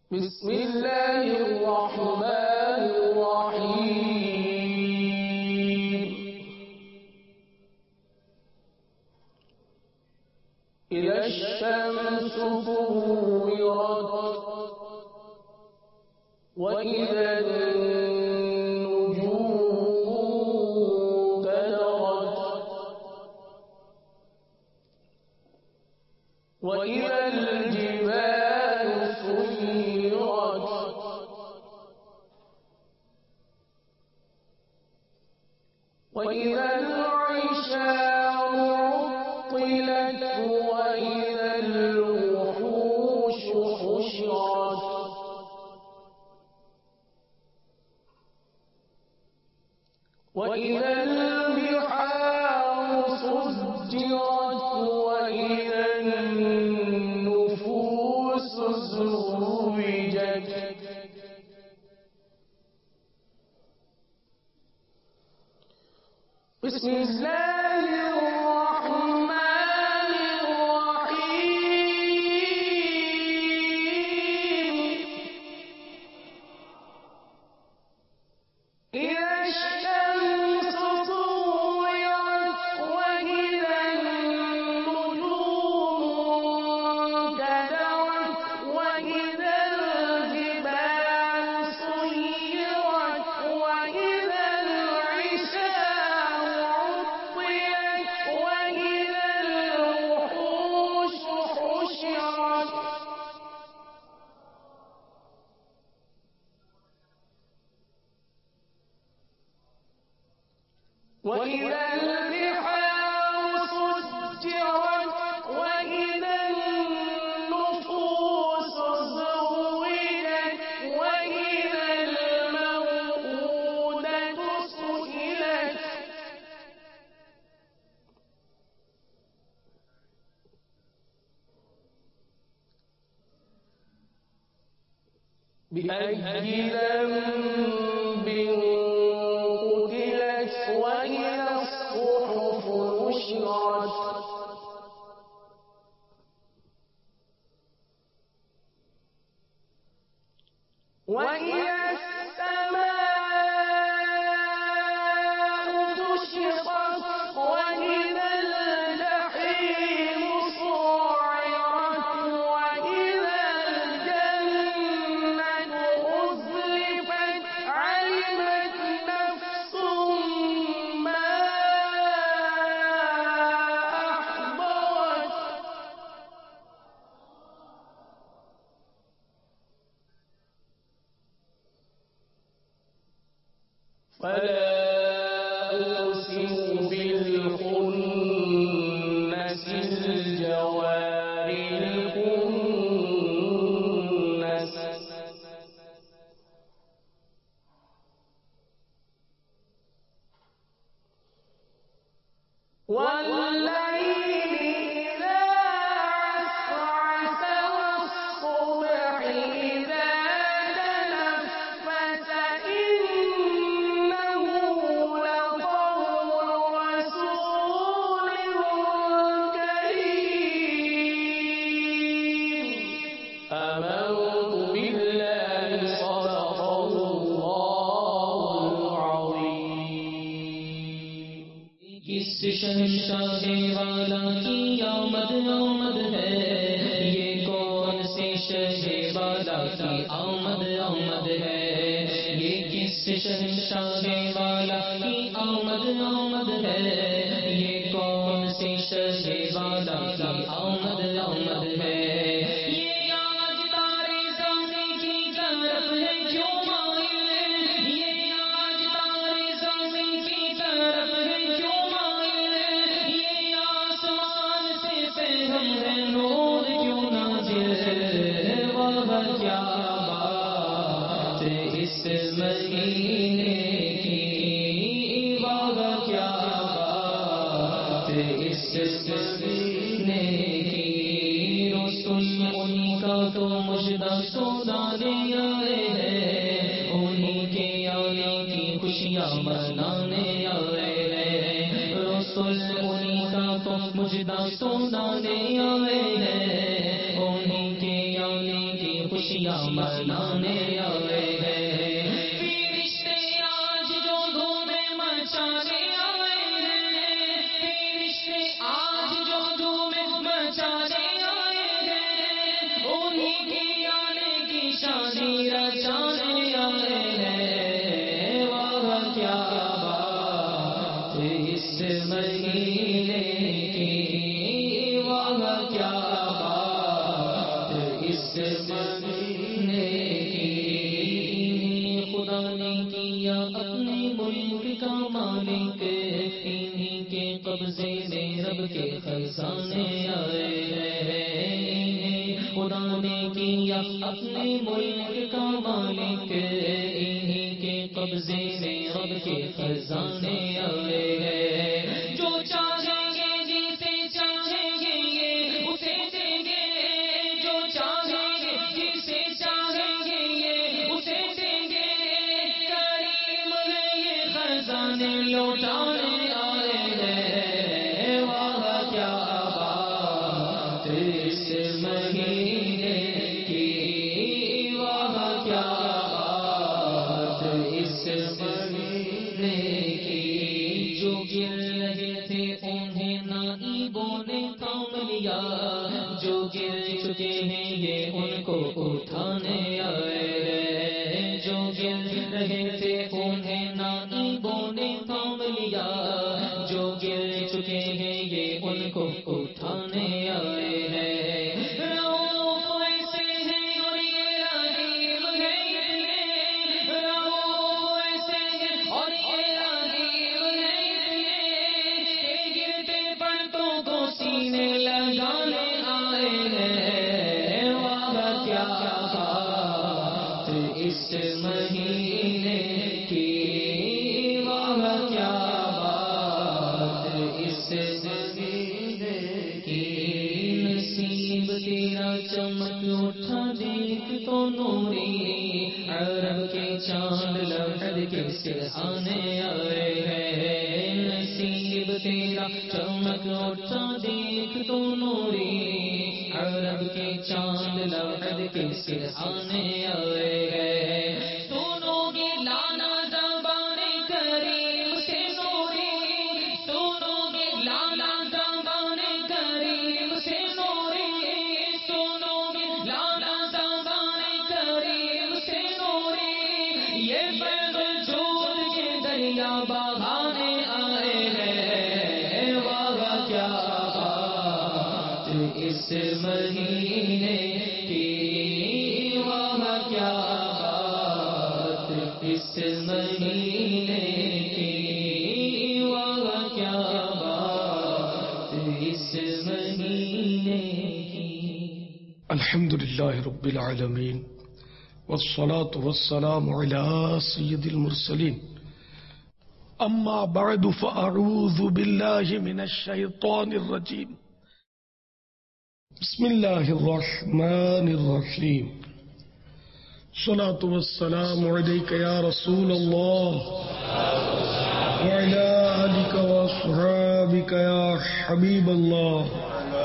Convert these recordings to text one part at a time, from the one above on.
بسم الله الرحمن الرحيم. إذا الشمس كورت وإذا النجوم كدرت وإذا الجبال سيرت وإذا العشار عطلت وإذا الوحوش حشرت وإذا البحار سجرت وإذا النفوس زوجت بسم الله الرحمن الرحيم. إذا الشمس كورت وإذا النجوم كدرت وإذا الجبال سيرت وإذا العشار عطلت وإذا الوحوش حشرت وإذا البحار سجرت وإذا النفوس زوجت وإذا الموءودة سئلت بأي ذنب قتلت وإذا الصحف نشرت وإذا السماء كشطت وإذا الجحيم سعرت وإذا الجنة أزلفت علمت نفس ما أحضرت فلا أقسم بالخنس الجوار الكنس والليل إذا عسعس والصبح إذا تنفس إنه لقول رسول كريم. آمنت بالله صدق الله العظيم. किस शहंशाह वाला की आमद आमद है, ये कौन से शहर वाला की आमद आमद है, ये किस शहंशाह वाला की आमद आमद है, ये कौन से शहर वाला की आमद आमद है। ये आज तारे ज़मीन की तरफ है क्यों माइल, ये आज तारे ज़मीन की तरफ है क्यों माइल, ये आसमान से पैगम है नूर क्यों नाज़िल, वाह क्या बात इस महीने की, वाह क्या बात इस महीने की। रसूल उनका तो मुजदा सुनाने आए हैं, उन्हीं के आने की खुशियाँ मनाने आए हैं। रसूल उनका तो मुजदा सुनाने आए हैं, उन्हीं के आने की खुशियाँ منانے آئے ہیں، فرشتے آج جو دھوم مچانے آئے ہیں، فرشتے آج جو دھوم مچانے آئے ہیں، انہیں کی آنے کی شادی رچانے آئے ہیں۔ واہ کیا بات اس مہینے کی، واہ کیا بات اس مہینے کی، خدا نے کیا اپنے ملک کا مالک، انہیں کے قبضے میں رب کے خزانے آئے ہیں، خدا نے کیا اپنے ملک کا مالک، انہیں کے قبضے میں رب کے خزانے آئے ہیں، جو چاہیں گے جسے چاہیں گے یہ اسے دیں گے، جو چاہیں گے جسے چاہیں گے یہ اسے دیں گے، کریم ہے یہ خزانے لوٹانے آئے ہیں۔ واہ کیا بات اس مہینے کی، واہ کیا بات اس مہینے کی، جو گر رہے تھے انہیں نائبوں نے تھام لیا، جو گر چکے ہیں یہ ان کو اٹھانے آئے ہیں، جو گر رہے تھے انہیں نائبوں نے تھام لیا، جو گر چکے ہیں یہ ان کو اٹھانے آئے ہیں، رؤوف ایسے ہیں اور یہ رحیم ہے اتنے، رؤوف ایسے ہیں اور یہ رحیم ہے اتنے، کہ گرتے پرتوں کو سینے لگانے آئے ہیں۔ واہ کیا بات اس مہینے کی، واہ کیا بات اس مہینے کی، نصیب تیرا چمک اٹھا دیکھ تو نوری، عرب کے چاند لحد کے سرحانے آئے ہیں، نصیب تیرا چمک اٹھا دیکھ تو نوری، عرب کے چاند لحد کے سرحانے آئے ہیں، سنو گے لانا زبان کریم سے نوری، سنو گے لانا زبان کریم سے نوری، سنو گے لانا زبان کریم سے نوری، یہ فیض جود کے دریا بہانے آئے ہیں۔ واہ کیا بات اس مہینے کی، واہ کیا بات اس مہینے کی، واہ کیا بات اس مہینے کی۔ الحمد للہ رب العالمین والصلاة والسلام على سید المرسلین، اما بعد فاعوذ باللہ من الشیطان الرجیم، بسم اللہ الرحمن الرحیم، الصلاة والسلام علیک یا رسول اللہ وعلى آلک واصحابک یا حبیب اللہ،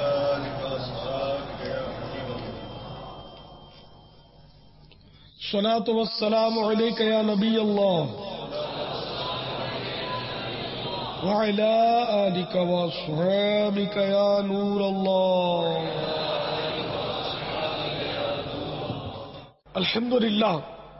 الصلاة والسلام علیک یا نبی اللہ وعلى آلک واصحابک یا نور اللہ۔ الحمدللہ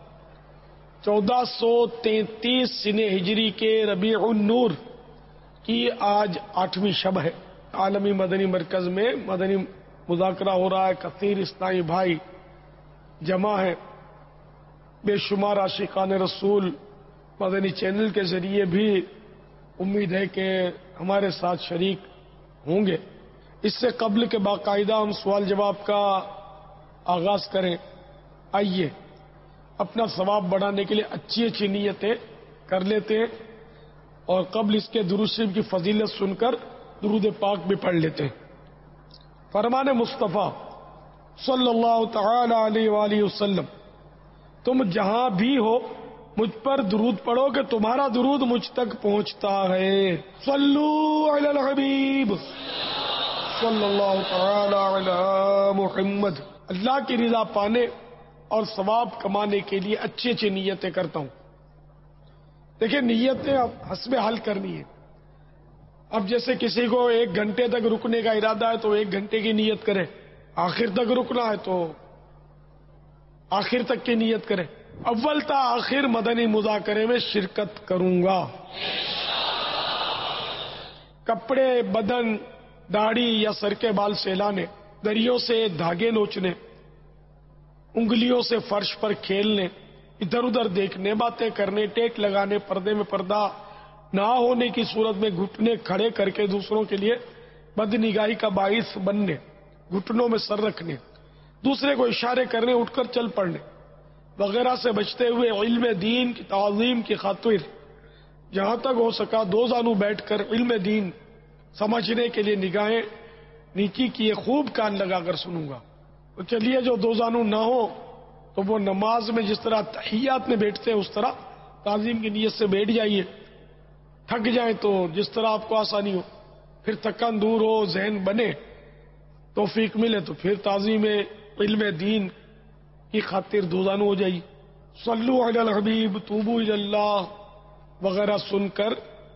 1433 سن ہجری کے ربیع النور کی آج 8ویں شب ہے۔ عالمی مدنی مرکز میں مدنی مذاکرہ ہو رہا ہے، کثیر اسلامی بھائی جمع ہیں، بے شمار عاشقان رسول مدنی چینل کے ذریعے بھی امید ہے کہ ہمارے ساتھ شریک ہوں گے۔ اس سے قبل کے باقاعدہ ہم سوال جواب کا آغاز کریں، آئیے اپنا ثواب بڑھانے کے لیے اچھی اچھی نیتیں کر لیتے ہیں، اور قبل اس کے درود شریف کی فضیلت سن کر درود پاک بھی پڑھ لیتے ہیں۔ فرمان مصطفیٰ صلی اللہ تعالی علیہ وآلہ وسلم، تم جہاں بھی ہو مجھ پر درود پڑھو کہ تمہارا درود مجھ تک پہنچتا ہے۔ صلو علی الحبیب صلی اللہ تعالی علی محمد۔ اللہ کی رضا پانے اور ثواب کمانے کے لیے اچھی اچھی نیتیں کرتا ہوں. دیکھیں نیتیں اب حسب حال کرنی ہے. اب جیسے کسی کو 1 گھنٹے تک رکنے کا ارادہ ہے تو 1 گھنٹے کی نیت کرے، آخر تک رکنا ہے تو آخر تک کی نیت کرے. اول تا آخر مدنی مذاکرے میں شرکت کروں گا. کپڑے، بدن، داڑھی یا سر کے بال سہلانے، دریوں سے دھاگے نوچنے، انگلیوں سے فرش پر کھیلنے، ادھر ادھر دیکھنے، باتیں کرنے، ٹیک لگانے، پردے میں پردہ نہ ہونے کی صورت میں گھٹنے کھڑے کر کے دوسروں کے لیے بد نگاہی کا باعث بننے، گھٹنوں میں سر رکھنے، دوسرے کو اشارے کرنے، اٹھ کر چل پڑنے وغیرہ سے بچتے ہوئے علم دین کی تعظیم کی خاطر جہاں تک ہو سکا 2 زانو بیٹھ کر علم دین سمجھنے کے لیے نگاہیں نیکی کیے خوب کان لگا کر سنوں گا. تو چلیے جو 2 زانو نہ ہو تو وہ نماز میں جس طرح تحیات میں بیٹھتے ہیں اس طرح تعظیم کی نیت سے بیٹھ جائیے. تھک جائیں تو جس طرح آپ کو آسانی ہو، پھر تھکن دور ہو، ذہن بنے، توفیق ملے تو پھر تعظیم علم دین کی خاطر 2 زانو ہو جائیے. صلو علی الحبیب، توبو الی اللہ وغیرہ سن کر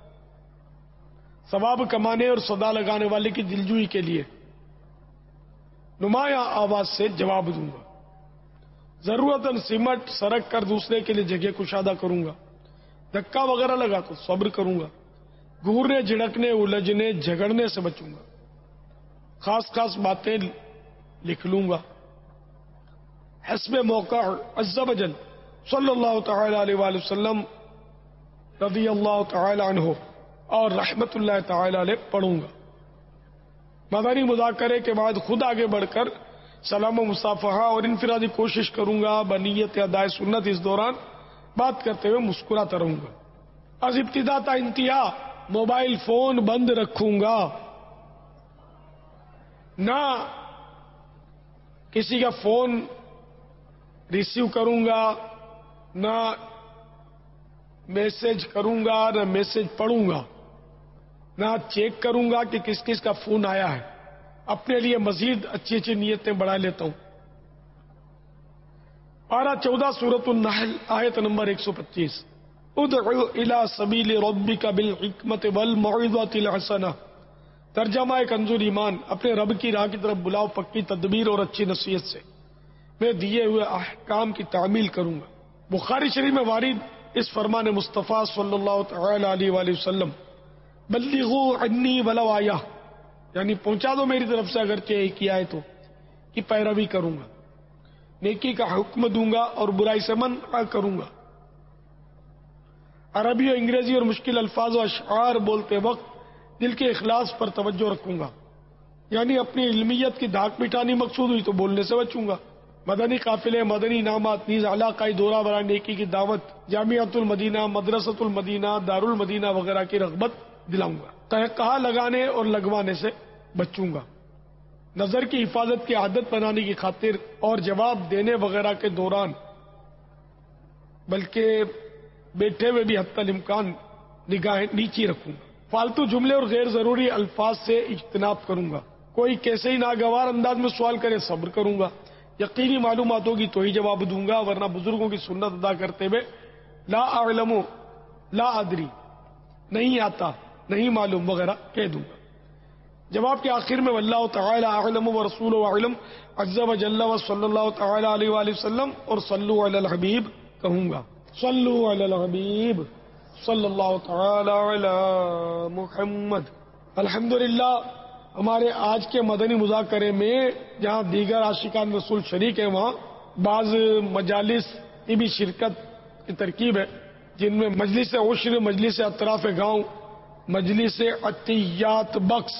ثواب کمانے اور صدا لگانے والے کی دلجوئی کے لیے نمایاں آواز سے جواب دوں گا. ضرورتاً سمٹ سرک کر دوسرے کے لیے جگہ کشادہ کروں گا. دھکا وغیرہ لگا تو صبر کروں گا. گھورنے، جھڑکنے، الجھنے، جھگڑنے سے بچوں گا. خاص خاص باتیں لکھ لوں گا. حسب موقع عز و جل صلی اللہ تعالی علیہ وآلہ وسلم رضی اللہ تعالی عنہ اور رحمت اللہ تعالی علیہ پڑھوں گا. مدنی مذاکرے کے بعد خود آگے بڑھ کر سلام و مصافحہ اور انفرادی کوشش کروں گا. بنیت ادائے سنت اس دوران بات کرتے ہوئے مسکراتا رہوں گا. از ابتدا تا انتہا موبائل فون بند رکھوں گا. نہ کسی کا فون ریسیو کروں گا، نہ میسج کروں گا، نہ میسج پڑھوں گا، نہ چیک کروں گا کہ کس کس کا فون آیا ہے. اپنے لیے مزید اچھی اچھی نیتیں بڑھا لیتا ہوں. پارہ 14 سورۃ النحل آیت نمبر 125. ادعو الی سبیل ربک بالحکمت والموعظۃ الحسنہ. ترجمہ کنز ایمان، اپنے رب کی راہ کی طرف بلاؤ پکی تدبیر اور اچھی نصیحت سے. میں دیے ہوئے احکام کی تعمیل کروں گا. بخاری شریف میں وارد اس فرمان مصطفیٰ صلی اللہ تعالی علیہ وآلہ وسلم بلغوا عنی ولو آیہ، یعنی پہنچا دو میری طرف سے اگرچہ ایک ہی آئے تو، کی پیروی کروں گا. نیکی کا حکم دوں گا اور برائی سے منع کروں گا. عربی و انگریزی اور مشکل الفاظ و اشعار بولتے وقت دل کے اخلاص پر توجہ رکھوں گا، یعنی اپنی علمیت کی دھاک مٹانی مقصود ہوئی تو بولنے سے بچوں گا. مدنی قافلے، مدنی انعامات نیز علاقائی دورہ برائے نیکی کی دعوت، جامعۃ المدینہ، مدرسۃ المدینہ، دار المدینہ وغیرہ کی رغبت دلاؤں گا. کہا لگانے اور لگوانے سے بچوں گا. نظر کی حفاظت کی عادت بنانے کی خاطر اور جواب دینے وغیرہ کے دوران بلکہ بیٹھے ہوئے بھی حتی الامکان نگاہیں نیچی رکھوں گا. فالتو جملے اور غیر ضروری الفاظ سے اجتناب کروں گا. کوئی کیسے ہی ناگوار انداز میں سوال کرے صبر کروں گا. یقینی معلومات ہوگی تو ہی جواب دوں گا، ورنہ بزرگوں کی سنت ادا کرتے ہوئے لا اعلم، لا ادری، نہیں آتا، نہیں معلوم وغیرہ کہہ دوں گا. جواب کے آخر میں واللہ تعالی اعلم ورسولہ اعلم عز و جل و صلی اللہ تعالی علیہ وآلہ وسلم اور صلو علی الحبیب کہوں گا. صلو علی الحبیب صلی اللہ تعالی علی محمد. الحمدللہ ہمارے آج کے مدنی مذاکرے میں جہاں دیگر عاشقان رسول شریک ہیں، وہاں بعض مجالس کی بھی شرکت کی ترکیب ہے، جن میں مجلس عشر، مجلس اطراف گاؤں، مجلس عطیات بخش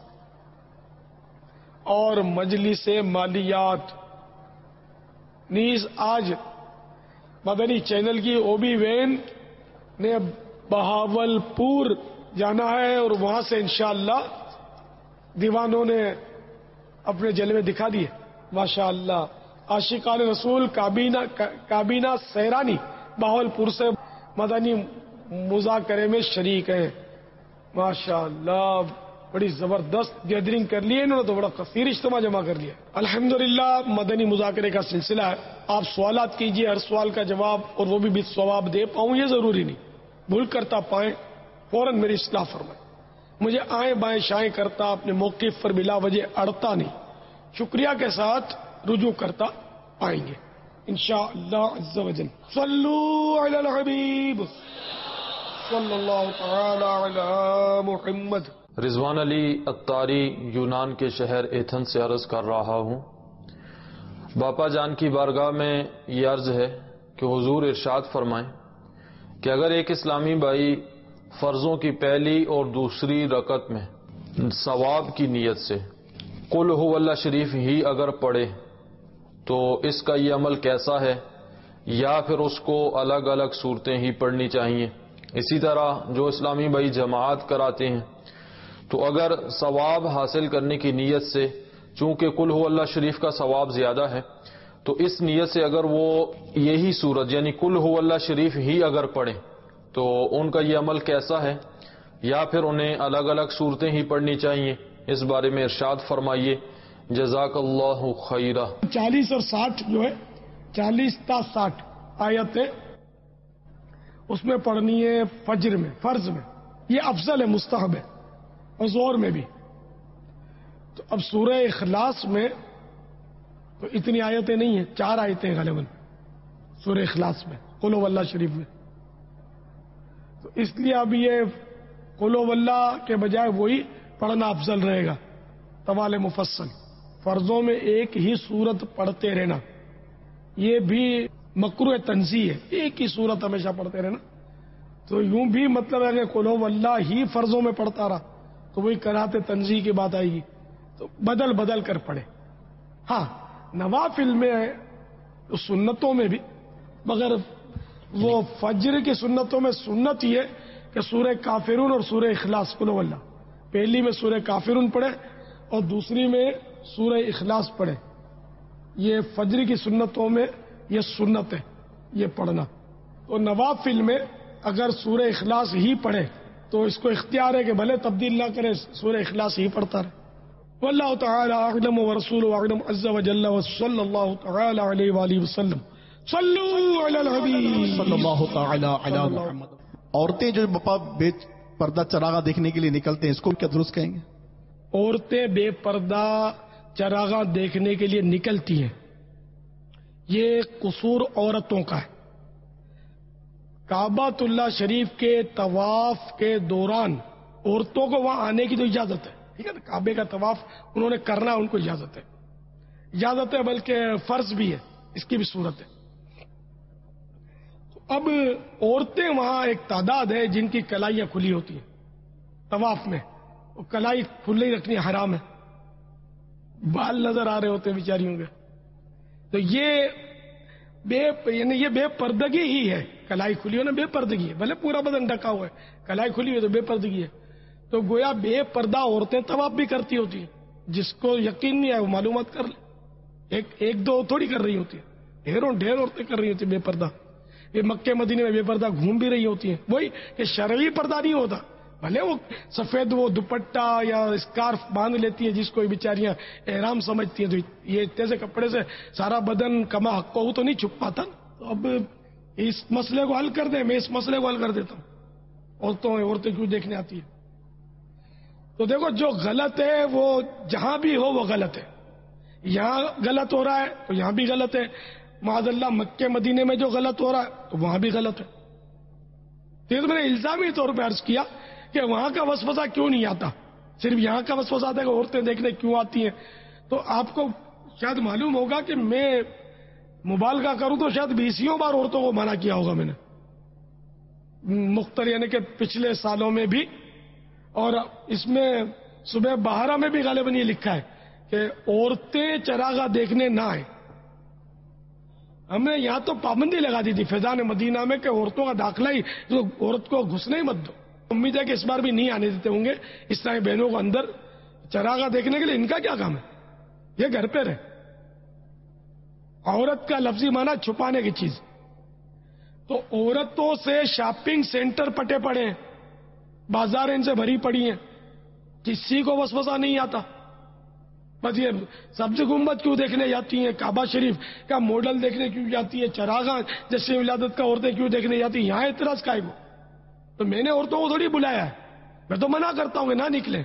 اور مجلس مالیات. نیز آج مدنی چینل کی اوبی وین نے بہاول پور جانا ہے اور وہاں سے انشاءاللہ دیوانوں نے اپنے جلوے دکھا دیے. ماشاءاللہ عاشقان رسول کابینہ سیرانی بہاول پور سے مدنی مذاکرے میں شریک ہیں. ماشاءاللہ بڑی زبردست گیدرنگ کر لی ہے انہوں نے، تو بڑا کثیر اجتماع جمع کر لیا. الحمدللہ مدنی مذاکرے کا سلسلہ ہے. آپ سوالات کیجئے، ہر سوال کا جواب اور وہ بھی بالثواب دے پاؤں یہ ضروری نہیں. بھول کرتا پائیں فوراً میری اصلاح فرمائیں. مجھے آئیں بائیں شائیں کرتا اپنے موقف پر بلا وجہ اڑتا نہیں، شکریہ کے ساتھ رجوع کرتا پائیں گے انشاءاللہ عز و جل. صلو علی الحبیب صلی اللہ تعالی علی محمد. رضوان علی اتاری یونان کے شہر ایتھن سے عرض کر رہا ہوں. باپا جان کی بارگاہ میں یہ عرض ہے کہ حضور ارشاد فرمائیں کہ اگر ایک اسلامی بھائی فرضوں کی پہلی اور دوسری رکعت میں ثواب کی نیت سے قل ہو اللہ شریف ہی اگر پڑھے تو اس کا یہ عمل کیسا ہے، یا پھر اس کو الگ الگ صورتیں ہی پڑھنی چاہیے. اسی طرح جو اسلامی بھائی جماعت کراتے ہیں تو اگر ثواب حاصل کرنے کی نیت سے، چونکہ قل ہو اللہ شریف کا ثواب زیادہ ہے، تو اس نیت سے اگر وہ یہی صورت یعنی قل ہو اللہ شریف ہی اگر پڑھیں تو ان کا یہ عمل کیسا ہے، یا پھر انہیں الگ الگ صورتیں ہی پڑھنی چاہیے، اس بارے میں ارشاد فرمائیے. جزاک اللہ خیرہ. 40 اور 60 جو ہے 40 تا 60 آیتیں اس میں پڑھنی ہے فجر میں، فرض میں. یہ افضل ہے، مستحب ہے، اور زور میں بھی. تو اب سورہ اخلاص میں تو اتنی آیتیں نہیں ہیں، 4 آیتیں غالباً سورہ اخلاص میں قل ہو اللہ شریف میں. تو اس لیے اب یہ قل ہو اللہ کے بجائے وہی پڑھنا افضل رہے گا. طوال مفصل فرضوں میں ایک ہی صورت پڑھتے رہنا یہ بھی مکروہ تنزیہ ہے، ایک ہی صورت ہمیشہ پڑھتے رہنا. تو یوں بھی مطلب ہے کہ قل ہو اللہ ہی فرضوں میں پڑھتا رہا تو وہی کراہت تنزیہ کی بات آئے گی. تو بدل بدل کر پڑھے. ہاں نوافل میں سنتوں میں بھی، مگر وہ فجر کی سنتوں میں سنت یہ کہ سورہ کافرون اور سورہ اخلاص قل ہو اللہ، پہلی میں سورہ کافرون پڑھے اور دوسری میں سورہ اخلاص پڑھے. یہ فجر کی سنتوں میں یہ سنت ہے یہ پڑھنا. تو نوافل میں اگر سورہ اخلاص ہی پڑھے تو اس کو اختیار ہے کہ بھلے تبدیل نہ کرے، سورہ اخلاص ہی پڑھتا رہے. واللہ تعالی اعلم ورسولہ اعلم عز وجل وصلی اللہ تعالی علیہ وآلہ وسلم. صلو علی الحبیب صلی اللہ تعالی علی محمد. عورتیں جو باپا بے پردہ چراغاں دیکھنے کے لیے نکلتے ہیں، اس کو کیا درست کہیں گے؟ عورتیں بے پردہ چراغاں دیکھنے کے لیے نکلتی ہیں، یہ قصور عورتوں کا ہے. کعبۃ اللہ شریف کے طواف کے دوران عورتوں کو وہاں آنے کی تو اجازت ہے، ٹھیک ہے نا. کعبے کا طواف انہوں نے کرنا، ان کو اجازت ہے بلکہ فرض بھی ہے، اس کی بھی صورت ہے. اب عورتیں وہاں ایک تعداد ہے جن کی کلائیاں کھلی ہوتی ہیں طواف میں، وہ کلائی کھلی رکھنی حرام ہے، بال نظر آ رہے ہوتے ہیں بیچاریوں کے. تو یہ بے پردگی ہی ہے. کلائی کھلی ہونا بے پردگی ہے، بھلے پورا بدن ڈھکا ہوا ہے، کلائی کھلی ہوئی تو بے پردگی ہے. تو گویا بے پردہ عورتیں طواف بھی کرتی ہوتی ہیں. جس کو یقین نہیں ہے وہ معلومات کر لے. ایک دو تھوڑی کر رہی ہوتی ہیں، ڈھیر عورتیں کر رہی ہوتی ہیں بے پردہ. یہ مکے مدینے میں بے پردہ گھوم بھی رہی ہوتی ہیں. وہی کہ شرعی پردہ نہیں ہوتا، بھلے وہ سفید وہ دوپٹہ یا اسکارف باندھ لیتی ہے جس کو بیچاریاں احرام سمجھتی ہیں. تو یہ اتنے سے کپڑے سے سارا بدن کما حق کو تو نہیں چھپ پاتا. تو اب اس مسئلے کو حل کر دیں، میں اس مسئلے کو حل کر دیتا ہوں. عورتیں کیوں دیکھنے آتی ہیں؟ تو دیکھو جو غلط ہے وہ جہاں بھی ہو وہ غلط ہے. یہاں غلط ہو رہا ہے تو یہاں بھی غلط ہے. معاذ اللہ مکے مدینے میں جو غلط ہو رہا ہے تو وہاں بھی غلط ہے. تو میں نے الزامی طور پہ عرض کیا کہ وہاں کا وسوسہ کیوں نہیں آتا، صرف یہاں کا وسوسہ آتا ہے کہ عورتیں دیکھنے کیوں آتی ہیں. تو آپ کو شاید معلوم ہوگا کہ میں مبالغہ کروں تو شاید 20 بار عورتوں کو منع کیا ہوگا میں نے مختلف، یعنی کہ پچھلے سالوں میں بھی. اور اس میں صبح بہارا میں بھی غالباً یہ لکھا ہے کہ عورتیں چراغاں دیکھنے نہ آئیں. ہم نے یہاں تو پابندی لگا دی تھی فیضان مدینہ میں کہ عورتوں کا داخلہ ہی، تو عورت کو گھسنے ہی مت دو. امید ہے کہ اس بار بھی نہیں آنے دیتے ہوں گے اسلامی بہنوں کو اندر چراغاں دیکھنے کے لیے. ان کا کیا کام ہے، یہ گھر پہ رہے. عورت کا لفظی معنی چھپانے کی چیز. تو عورتوں سے شاپنگ سینٹر پٹے پڑے ہیں، بازار ان سے بھری پڑی ہیں. کسی کو وسوسہ نہیں آتا. بس یہ سبز گنبد کیوں دیکھنے جاتی ہیں, کعبہ شریف کا ماڈل دیکھنے کیوں جاتی ہے, چراغاں جشن ولادت کا عورتیں کیوں دیکھنے جاتی ہیں, یہاں اعتراض قائم ہو. تو میں نے عورتوں کو تھوڑی بلایا ہے, میں تو منع کرتا ہوں کہ نہ نکلیں.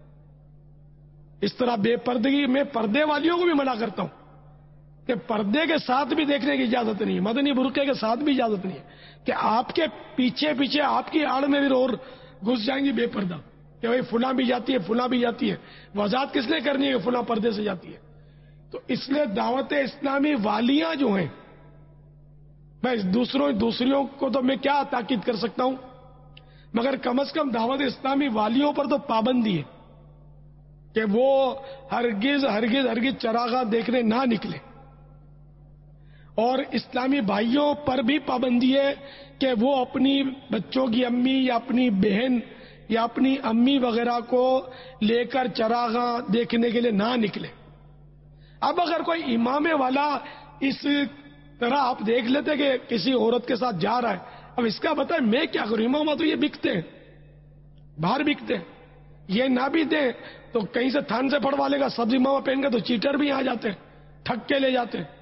اس طرح بے پردگی میں پردے والیوں کو بھی منع کرتا ہوں کہ پردے کے ساتھ بھی دیکھنے کی اجازت نہیں ہے, مدنی برقعے کے ساتھ بھی اجازت نہیں ہے کہ آپ کے پیچھے پیچھے آپ کی آڑ میں بھی اور گھس جائیں گی بے پردہ کہ بھائی فلاں بھی جاتی ہے, فلاں بھی جاتی ہے. وضاحت کس نے کرنی ہے کہ فلاں پردے سے جاتی ہے؟ تو اس لیے دعوت اسلامی والیاں جو ہیں, میں دوسریوں کو تو میں کیا تاکید کر سکتا ہوں, مگر کم از کم دعوت اسلامی والیوں پر تو پابندی ہے کہ وہ ہرگز ہرگز ہرگز چراغاں دیکھنے نہ نکلے. اور اسلامی بھائیوں پر بھی پابندی ہے کہ وہ اپنی بچوں کی امی یا اپنی بہن یا اپنی امی وغیرہ کو لے کر چراغاں دیکھنے کے لیے نہ نکلے. اب اگر کوئی امام والا اس طرح آپ دیکھ لیتے کہ کسی عورت کے ساتھ جا رہا ہے, اب اس کا بتائیں میں کیا کروں؟ امام تو یہ بکتے ہیں, باہر بکتے ہیں, یہ نہ بھی دیں تو کہیں سے تھان سے پڑوا لے گا. سبزی ماما پہن کے تو چیٹر بھی آ جاتے ہیں, ٹھگ کے لے جاتے ہیں.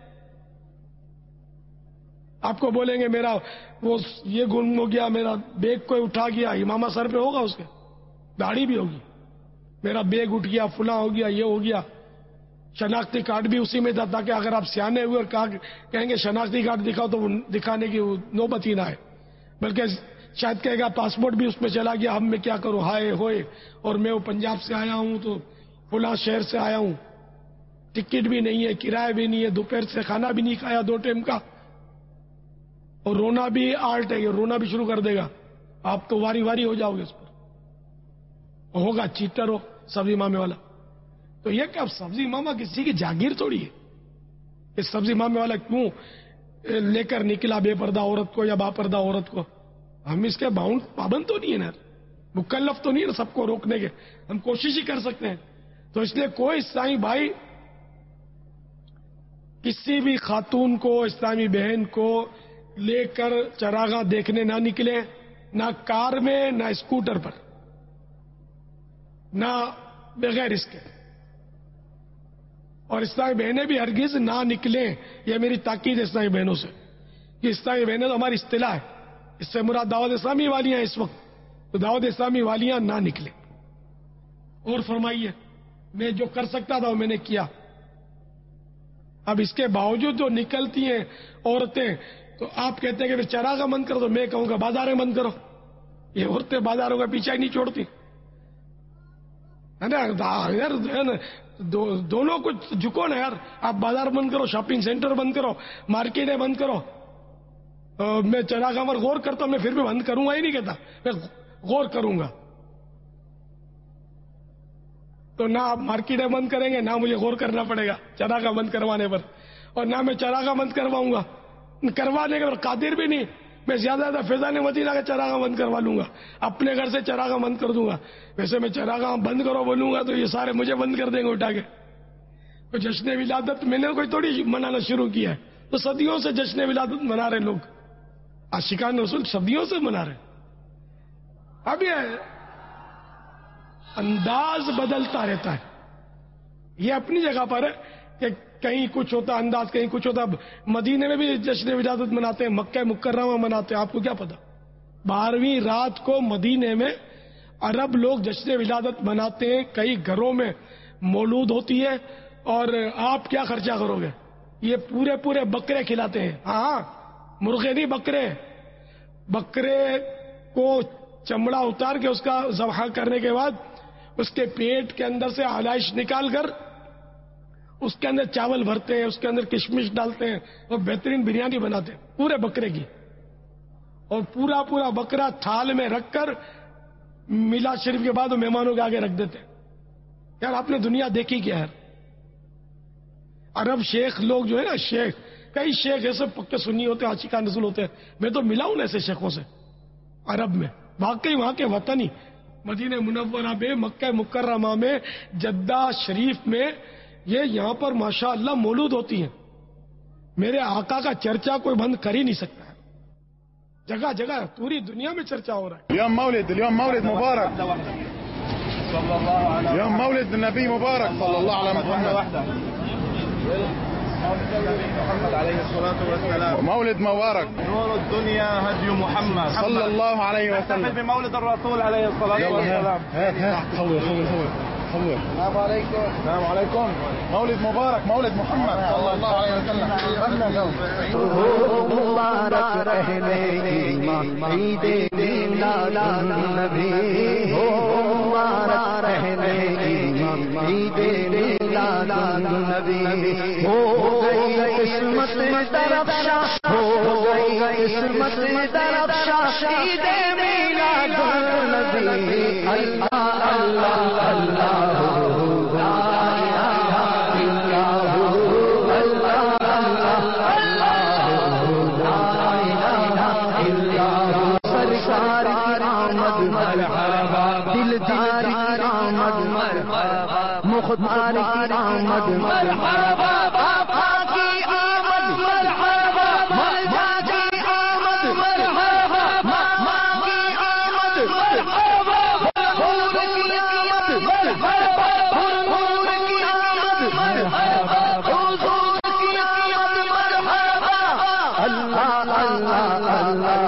آپ کو بولیں گے میرا وہ یہ گم ہو گیا, میرا بیگ کوئی اٹھا گیا, امامہ سر پہ ہوگا, اس کے داڑھی بھی ہوگی, میرا بیگ اٹھ گیا, فلاں ہو گیا, یہ ہو گیا. شناختی کارڈ بھی اسی میں تھا تاکہ اگر آپ سیانے ہوئے اور کہیں گے شناختی کارڈ دکھاؤ تو دکھانے کی نوبت ہی نہ آئے, بلکہ شاید کہے گا پاسپورٹ بھی اس میں چلا گیا, ہم میں کیا کروں, ہائے ہوئے, اور میں وہ پنجاب سے آیا ہوں تو فلاں شہر سے آیا ہوں, ٹکٹ بھی نہیں ہے, کرایہ بھی نہیں ہے, دوپہر سے کھانا بھی نہیں کھایا 2 ٹائم کا, اور رونا بھی آرٹ ہے, یہ رونا بھی شروع کر دے گا. آپ تو واری واری ہو جاؤ گے اس پر. ہوگا چیٹر ہو سبزی مامے والا. تو یہ کہ اب سبزی ماما کسی کی جاگیر تھوڑی ہے کہ سبزی مامے والا کیوں لے کر نکلا بے پردہ عورت کو یا با پردہ عورت کو. ہم اس کے پابند تو نہیں ہے نا, مکلف تو نہیں ہے نا سب کو روکنے کے, ہم کوشش ہی کر سکتے ہیں. تو اس لیے کوئی اسلامی بھائی کسی بھی خاتون کو, اسلامی بہن کو لے کر چراغاں دیکھنے نہ نکلے, نہ کار میں, نہ اسکوٹر پر, نہ بغیر اس کے. اور اسلامی بہنیں بھی ہرگز نہ نکلیں. یہ میری تاکید ہے اسلامی بہنوں سے کہ اسلامی بہنیں تو ہماری اصطلاح ہے, اس سے مراد دعوت اسلامی والیاں اس وقت, تو دعوت اسلامی والیاں نہ نکلیں. اور فرمائیے, میں جو کر سکتا تھا وہ میں نے کیا. اب اس کے باوجود جو نکلتی ہیں عورتیں, تو آپ کہتے ہیں کہ پھر چراغاں بند کرو, تو میں کہوں گا بازاریں بند کرو. یہ عورتیں بازاروں کا پیچھا ہی نہیں چھوڑتی ہے نا. دونوں کو جھکو نا یار, آپ بازار بند کرو, شاپنگ سینٹر بند کرو, مارکیٹیں بند کرو. میں چراغاں پر غور کرتا ہوں, میں پھر بھی بند کروں گا ہی نہیں کہتا, میں غور کروں گا. تو نہ آپ مارکیٹیں بند کریں گے, نہ مجھے غور کرنا پڑے گا چراغاں بند کروانے پر, اور نہ میں چراغاں بند کرواؤں گا. کروانے کے پر قادر بھی نہیں, میں زیادہ فیضان مدینہ کا چراغاں بند کروا لوں گا, اپنے گھر سے چراغاں بند کر دوں گا. ویسے میں چراغاں بند کرو بولوں گا تو یہ سارے مجھے بند کر دیں گے اٹھا کے. تو جشن ولادت میں نے کوئی تھوڑی منانا شروع کیا ہے, تو صدیوں سے جشن ولادت منا رہے لوگ, عاشقان رسول صدیوں سے منا رہے. اب یہ انداز بدلتا رہتا ہے, یہ اپنی جگہ پر ہے کہ کہیں کچھ ہوتا انداز, کہیں کچھ ہوتا. مدینے میں بھی جشن ولادت مناتے ہیں, مکہ مکرمہ مناتے ہیں, آپ کو کیا پتا. 12ویں رات کو مدینے میں عرب لوگ جشن ولادت مناتے ہیں, کئی گھروں میں مولود ہوتی ہے, اور آپ کیا خرچہ کرو گے, یہ پورے پورے بکرے کھلاتے ہیں. ہاں مرغے نہیں, بکرے. بکرے کو چمڑا اتار کے اس کا ذبح کرنے کے بعد اس کے پیٹ کے اندر سے آلائش نکال کر اس کے اندر چاول بھرتے ہیں, اس کے اندر کشمش ڈالتے ہیں, اور بہترین بریانی بناتے ہیں پورے بکرے کی, اور پورا پورا بکرا تھال میں رکھ کر میلاد شریف کے بعد وہ مہمانوں کے آگے رکھ دیتے ہیں. یار آپ نے دنیا دیکھی کیا ہے. عرب شیخ لوگ جو ہے نا, شیخ, کئی شیخ ایسے پکے سنی ہوتے ہیں, عاشقان رسول ہوتے ہیں. میں تو ملا ہوں ایسے شیخوں سے عرب میں, واقعی وہاں کے وطنی مدینہ منورہ میں, مکہ مکرمہ میں, جدہ شریف میں, یہ یہاں پر ماشاءاللہ مولود ہوتی ہیں. میرے آقا کا چرچا کوئی بند کر ہی نہیں سکتا ہے, جگہ جگہ پوری دنیا میں چرچا ہو رہا ہے. اليوم مولد مبارك. صلى الله عليه يوم مولد النبي مبارك صلى الله على محمد. محمد عليه الصلاة والسلام. مولد مبارك. نور الدنيا هدي محمد صلى الله عليه وسلم. نحتفل بمولد الرسول عليه الصلاة والسلام. هات صور. السلام عليكم. السلام عليكم. مولد مبارك، مولد محمد صلى الله عليه وسلم. مبارک رہنے عید میلاد النبی، مبارک رہنے عید میلاد النبی. ہو گئی قسمت درفشاں، ہو گئی قسمت درفشاں عید میلاد النبی. اللہ اللہ اللہ دلدار کی آمد مرحبا، مختار کی آمد مرحبا، بابا کی آمد مرحبا، مرجا کی آمد مرحبا، ماما کی آمد مرحبا، حور کی آمد مرحبا، حور کی آمد مرحبا، حضور کی آمد مرحبا. اللہ اللہ اللہ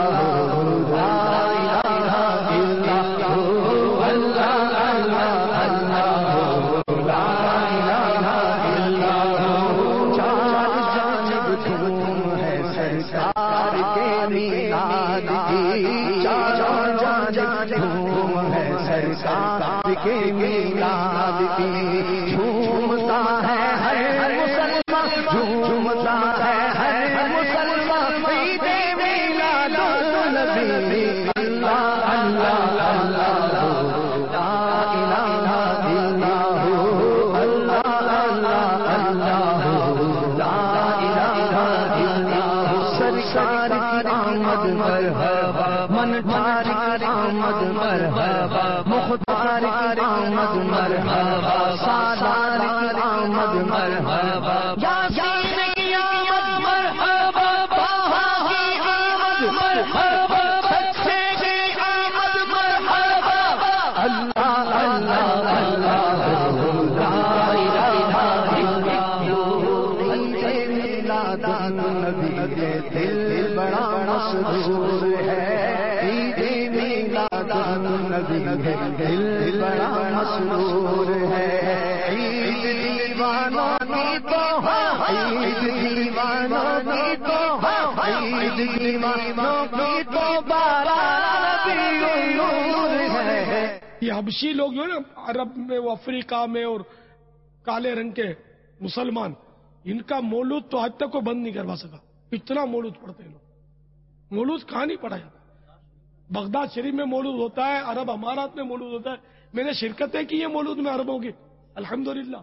کے میلاد کی. جھومتا ہے ہر مسلمان، جھومتا ہے ہر مسلمان عید میلاد النبی. اللہ اللہ اللہ لا الہ الا اللہ، اللہ اللہ لا الہ الا اللہ. سرکار کی آمد مرحبا، منٹھار کی آمد مرحبا، مختار کی آمد مرحبا، سالار کی آمد مرحبا، یاسین کی آمد مرحبا، طٰہٰ کی آمد مرحبا، سچے کی آمد مرحبا. اللہ اللہ اللہ لا الہ الا اللہ. عید میلاد النبی کے دل بڑا مسرور ہے، عید میلاد النبی کے دل بڑا مسرور ہے. عید دیوانوں کی تو عید دیوانوں کی تو عید دیوانوں کی تو باران ربیع النور ہے. یہ حبشی لوگ جو ہے نا عرب میں، وہ افریقہ میں، اور کالے رنگ کے مسلمان، ان کا مولود تو آج تک کوئی بند نہیں کروا سکا. اتنا مولود پڑھتے ہیں لوگ. مولود کہاں نہیں پڑھا جاتا. بغداد شریف میں مولود ہوتا ہے، عرب امارات میں مولود ہوتا ہے. میں نے شرکتیں کی ہیں مولود میں عربوں کی الحمدللہ.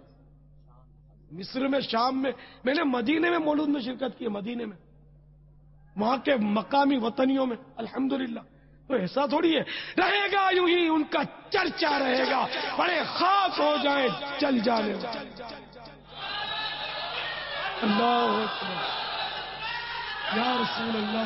مصر میں، شام میں، میں نے مدینے میں مولود میں شرکت کی ہے، مدینے میں، وہاں کے مقامی وطنیوں میں الحمدللہ. تو ایسا تھوڑی ہے رہے گا یوں ہی ان کا چرچا رہے گا، بڑے خاص ہو جائیں چل جانے. اللہ اکبر یا رسول اللہ.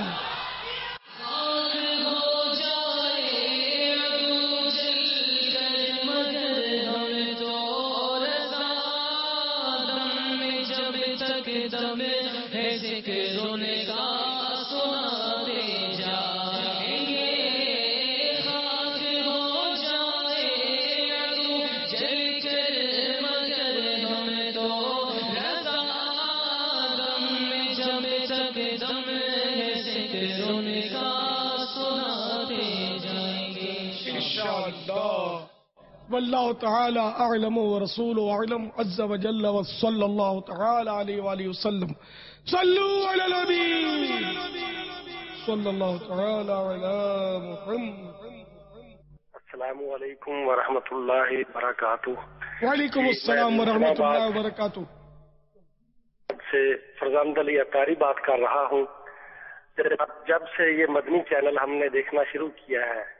واللہ تعالی اعلم ورسولہ اعلم عز وجل وصلی اللہ تعالی علیہ وآلہ وسلم. صلو علی النبی صلی اللہ تعالی علی محمد. السلام علیکم ورحمۃ اللہ وبرکاتہ. وعلیکم السلام ورحمۃ اللہ وبرکاتہ. سے فرزند علی اطاری بات کر رہا ہوں. جب سے یہ مدنی چینل ہم نے دیکھنا شروع کیا ہے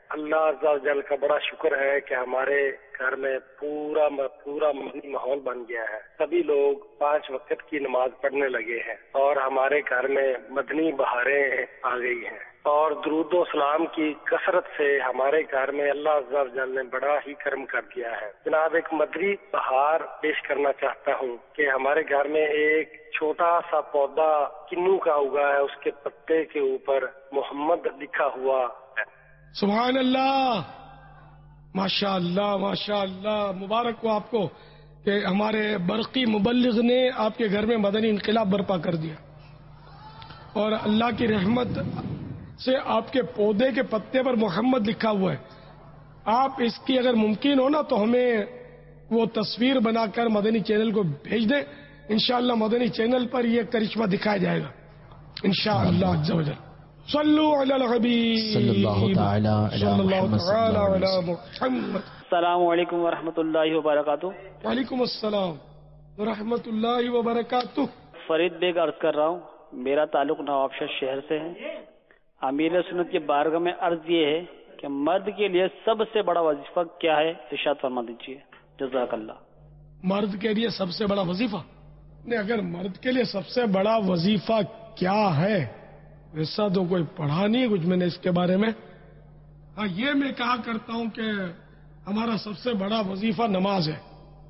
اللہ عز و جل کا بڑا شکر ہے کہ ہمارے گھر میں پورا مدنی ماحول بن گیا ہے. سبھی لوگ 5 وقت کی نماز پڑھنے لگے ہیں اور ہمارے گھر میں مدنی بہاریں آ گئی ہیں اور درود و سلام کی کثرت سے ہمارے گھر میں اللہ عز و جل نے بڑا ہی کرم کر دیا ہے. جناب ایک مدنی بہار پیش کرنا چاہتا ہوں کہ ہمارے گھر میں ایک چھوٹا سا پودا کنو کا اگا ہے، اس کے پتے کے اوپر محمد لکھا ہوا ہے. سبحان اللہ، ماشاء اللہ ماشاء اللہ، مبارک ہو آپ کو کہ ہمارے برقی مبلغ نے آپ کے گھر میں مدنی انقلاب برپا کر دیا اور اللہ کی رحمت سے آپ کے پودے کے پتے پر محمد لکھا ہوا ہے. آپ اس کی اگر ممکن ہو نا تو ہمیں وہ تصویر بنا کر مدنی چینل کو بھیج دیں، انشاءاللہ مدنی چینل پر یہ کرشمہ دکھایا جائے گا انشاءاللہ عز و جل. صلو علی الحبیب صلی اللہ تعالی علی محمد. السلام علیکم ورحمۃ اللہ وبرکاتہ. وعلیکم السلام ورحمۃ اللہ وبرکاتہ. فرید بیگ عرض کر رہا ہوں، میرا تعلق نوابشاہ شہر سے ہے. امیر سنت کی بارگاہ میں عرض یہ ہے کہ مرد کے لیے سب سے بڑا وظیفہ کیا ہے، ارشاد فرما دیجیے. جزاک اللہ. مرد کے لیے سب سے بڑا وظیفہ نہیں، اگر مرد کے لیے سب سے بڑا وظیفہ کیا ہے ایسا تو کوئی پڑھا نہیں کچھ میں نے اس کے بارے میں. ہاں یہ میں کہا کرتا ہوں کہ ہمارا سب سے بڑا وظیفہ نماز ہے.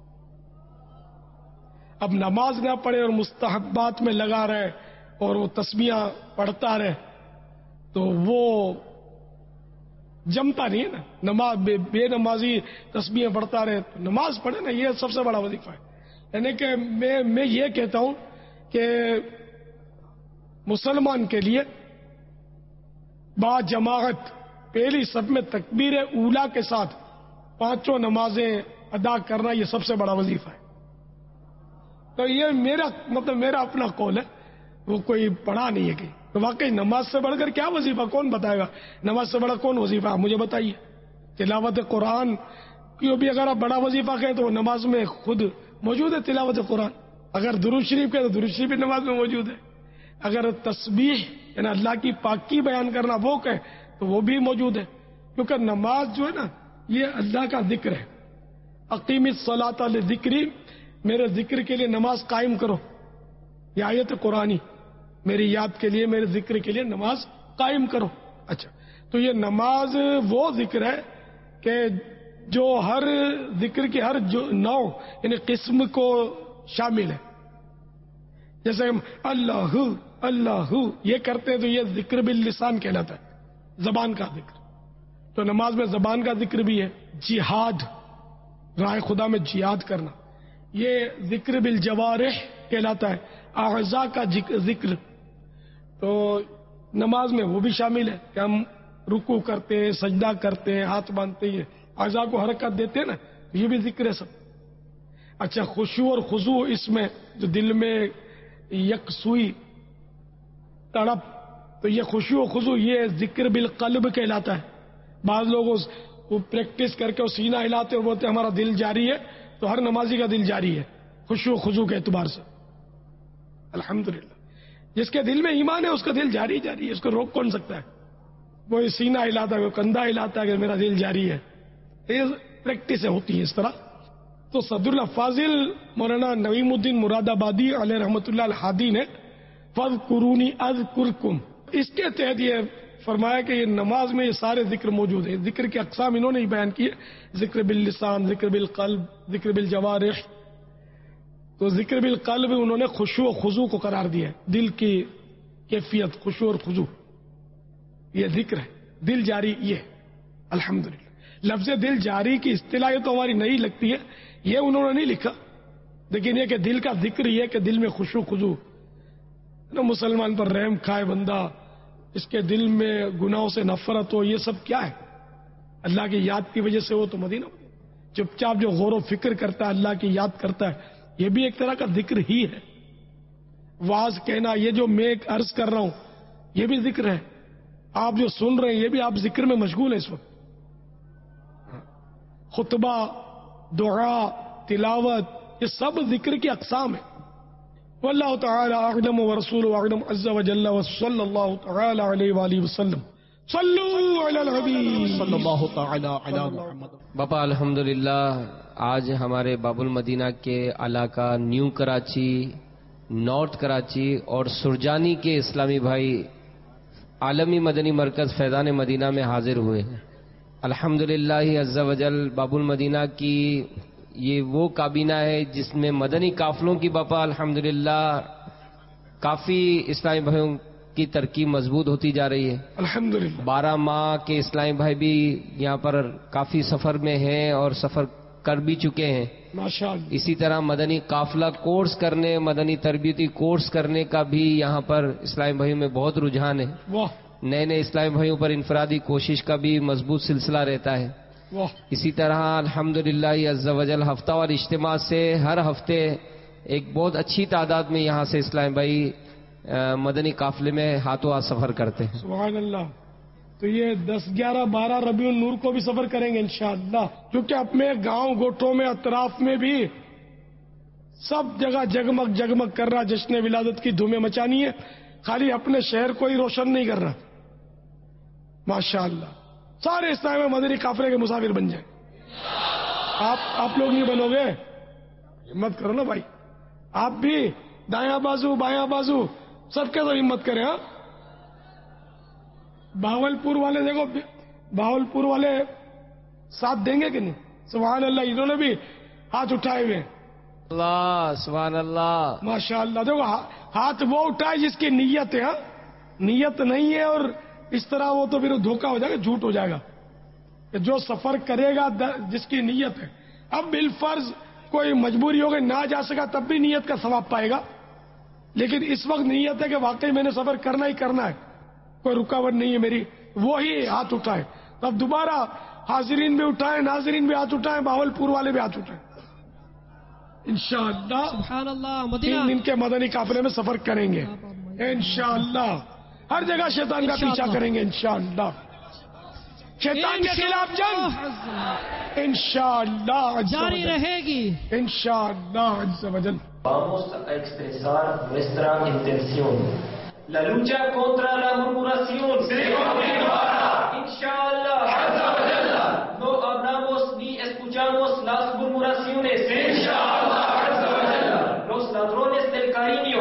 اب نماز نہ پڑھے اور مستحبات میں لگا رہے اور وہ تسبیحاں پڑھتا رہے تو وہ جمتا نہیں ہے نا. نماز بے نمازی تسبیحیں پڑھتا رہے تو نماز پڑھے نا، یہ سب سے بڑا وظیفہ ہے. یعنی کہ میں یہ کہتا ہوں کہ مسلمان کے لیے با جماعت پہلی سب میں تکبیر اولا کے ساتھ 5 نمازیں ادا کرنا یہ سب سے بڑا وظیفہ ہے. تو یہ میرا اپنا قول ہے، وہ کوئی پڑھا نہیں ہے کہ تو واقعی نماز سے بڑھ کر کیا وظیفہ کون بتائے گا؟ نماز سے بڑا کون وظیفہ آپ مجھے بتائیے. تلاوت قرآن کیوں بھی اگر آپ بڑا وظیفہ کہیں تو وہ نماز میں خود موجود ہے تلاوت قرآن. اگر درود شریف کہیں تو درود شریف بھی نماز میں موجود ہے. اگر تسبیح یعنی اللہ کی پاکی بیان کرنا وہ کہے تو وہ بھی موجود ہے، کیونکہ نماز جو ہے نا یہ اللہ کا ذکر ہے. اقیم الصلاۃ لذکری، میرے ذکر کے لیے نماز قائم کرو. یہ آیت قرآنی، میری یاد کے لیے میرے ذکر کے لیے نماز قائم کرو. اچھا تو یہ نماز وہ ذکر ہے کہ جو ہر ذکر کی ہر نوع یعنی قسم کو شامل ہے. جیسے ہم اللہ اللہ یہ کرتے ہیں تو یہ ذکر باللسان کہلاتا ہے، زبان کا ذکر. تو نماز میں زبان کا ذکر بھی ہے. جہاد، راہ خدا میں جہاد کرنا، یہ ذکر بالجوارح کہلاتا ہے، اعضاء کا ذکر. تو نماز میں وہ بھی شامل ہے کہ ہم رکوع کرتے ہیں، سجدہ کرتے ہیں، ہاتھ باندھتے ہیں، اعضاء کو حرکت دیتے ہیں نا، یہ بھی ذکر ہے سب. اچھا خشوع اور خضوع اس میں جو دل میں یکسوئی تڑپ، تو یہ خشوع و خضوع یہ ذکر بالقلب کہلاتا ہے. بعض لوگ وہ پریکٹس کر کے وہ سینہ ہلاتے اور بولتے ہمارا دل جاری ہے، تو ہر نمازی کا دل جاری ہے خشوع و خضوع کے اعتبار سے. الحمدللہ جس کے دل میں ایمان ہے اس کا دل جاری ہے، اس کو روک کون سکتا ہے؟ وہ سینہ ہلاتا ہے، وہ کندھا ہلاتا ہے کہ میرا دل جاری ہے. یہ پریکٹس ہوتی ہے اس طرح. تو صدر الفاضل مولانا نعیم الدین مراد آبادی علیہ رحمۃ اللہ الحادی نے فاذکرونی اذکرکم اس کے تحت یہ فرمایا کہ یہ نماز میں یہ سارے ذکر موجود ہیں. ذکر کے اقسام انہوں نے ہی بیان کیے، ذکر باللسان، ذکر بالقلب، ذکر بالجوارح. تو ذکر بالقلب انہوں نے خشوع و خضوع کو قرار دیا ہے، دل کی کیفیت خشوع اور خضوع یہ ذکر ہے. دل جاری یہ الحمدللہ. لفظ دل جاری کی اصطلاح تو ہماری نہیں لگتی ہے، یہ انہوں نے نہیں لکھا، لیکن یہ کہ دل کا ذکر یہ کہ دل میں خشوع خضوع نہ، مسلمان پر رحم کھائے بندہ، اس کے دل میں گناہوں سے نفرت ہو، یہ سب کیا ہے؟ اللہ کی یاد کی وجہ سے ہو تو مدینہ چپ چاپ جو غور و فکر کرتا ہے، اللہ کی یاد کرتا ہے، یہ بھی ایک طرح کا ذکر ہی ہے. واز کہنا، یہ جو میں عرض کر رہا ہوں یہ بھی ذکر ہے. آپ جو سن رہے ہیں یہ بھی آپ ذکر میں مشغول ہیں اس وقت. خطبہ، دعا، تلاوت، یہ سب ذکر کی اقسام ہیں. واللہ تعالی اعلم ورسولہ اعلم عز وجل وصلی اللہ تعالی علیہ وآلہ وسلم. صلو علی الحبیب صلی اللہ تعالی علی محمد. باپا الحمدللہ آج ہمارے باب المدینہ کے علاقہ نیو کراچی، نارتھ کراچی اور سرجانی کے اسلامی بھائی عالمی مدنی مرکز فیضان مدینہ میں حاضر ہوئے ہیں. الحمدللہ عز وجل باب المدینہ کی یہ وہ کابینہ ہے جس میں مدنی قافلوں کی باپا الحمدللہ کافی اسلامی بھائیوں کی ترکیب مضبوط ہوتی جا رہی ہے. الحمدللہ 12 ماہ کے اسلامی بھائی بھی یہاں پر کافی سفر میں ہیں اور سفر کر بھی چکے ہیں ماشاءاللہ. اسی طرح مدنی قافلہ کورس کرنے، مدنی تربیتی کورس کرنے کا بھی یہاں پر اسلامی بھائیوں میں بہت رجحان ہے. واہ نئے نئے اسلامی بھائیوں پر انفرادی کوشش کا بھی مضبوط سلسلہ رہتا ہے. واہ اسی طرح الحمدللہ عز وجل ہفتہ وار اجتماع سے ہر ہفتے ایک بہت اچھی تعداد میں یہاں سے اسلامی بھائی مدنی قافلے میں ہاتھوں ہاتھ سفر کرتے ہیں. سبحان اللہ. تو یہ 10، 11، 12 ربیع النور کو بھی سفر کریں گے انشاءاللہ، کیونکہ اپنے گاؤں گوٹھوں میں اطراف میں بھی سب جگہ جگمگ جگمگ کر رہا، جشن ولادت کی دھومیں مچانی ہے. خالی اپنے شہر کو ہی روشن نہیں کر رہا. ماشاءاللہ سارے اسلام میں مدنی قافلے کے مسافر بن جائیں. آپ لوگ نہیں بنو گے؟ ہمت کرو نا بھائی، آپ بھی دایاں بازو بایاں بازو سب کے ساتھ ہمت کریں. ہاں بہاولپور والے دیکھو، بہاولپور والے ساتھ دیں گے کہ نہیں؟ سبحان اللہ، انہوں نے بھی ہاتھ اٹھائے ہوئے. اللہ سبحان اللہ ماشاء اللہ. دیکھو ہاتھ وہ اٹھائے جس کی نیت ہے. ہاں نیت نہیں ہے اور اس طرح وہ تو پھر دھوکہ ہو جائے گا، جھوٹ ہو جائے گا. کہ جو سفر کرے گا جس کی نیت ہے. اب بالفرض کوئی مجبوری ہو گئی نہ جا سکا تب بھی نیت کا ثواب پائے گا، لیکن اس وقت نیت ہے کہ واقعی میں نے سفر کرنا ہی کرنا ہے، کوئی رکاوٹ نہیں ہے میری، وہی ہاتھ اٹھائے. اب دوبارہ حاضرین بھی اٹھائیں، ناظرین بھی ہاتھ اٹھائیں، بہاولپور والے بھی ہاتھ اٹھائیں. انشاءاللہ سبحان اللہ 3 دن کے مدنی قافلے میں سفر کریں گے انشاءاللہ. ہر جگہ شیطان کا پیچھا کریں گے انشاءاللہ. شیطان کے خلاف جنگ انشاءاللہ جاری رہے گی انشاءاللہ عز و جل. Vamos a expresar nuestra intención. La lucha contra la murmuración se continuará. Inshallah. No hablamos ni escuchamos las murmuraciones. Inshallah. Los ladrones del cariño.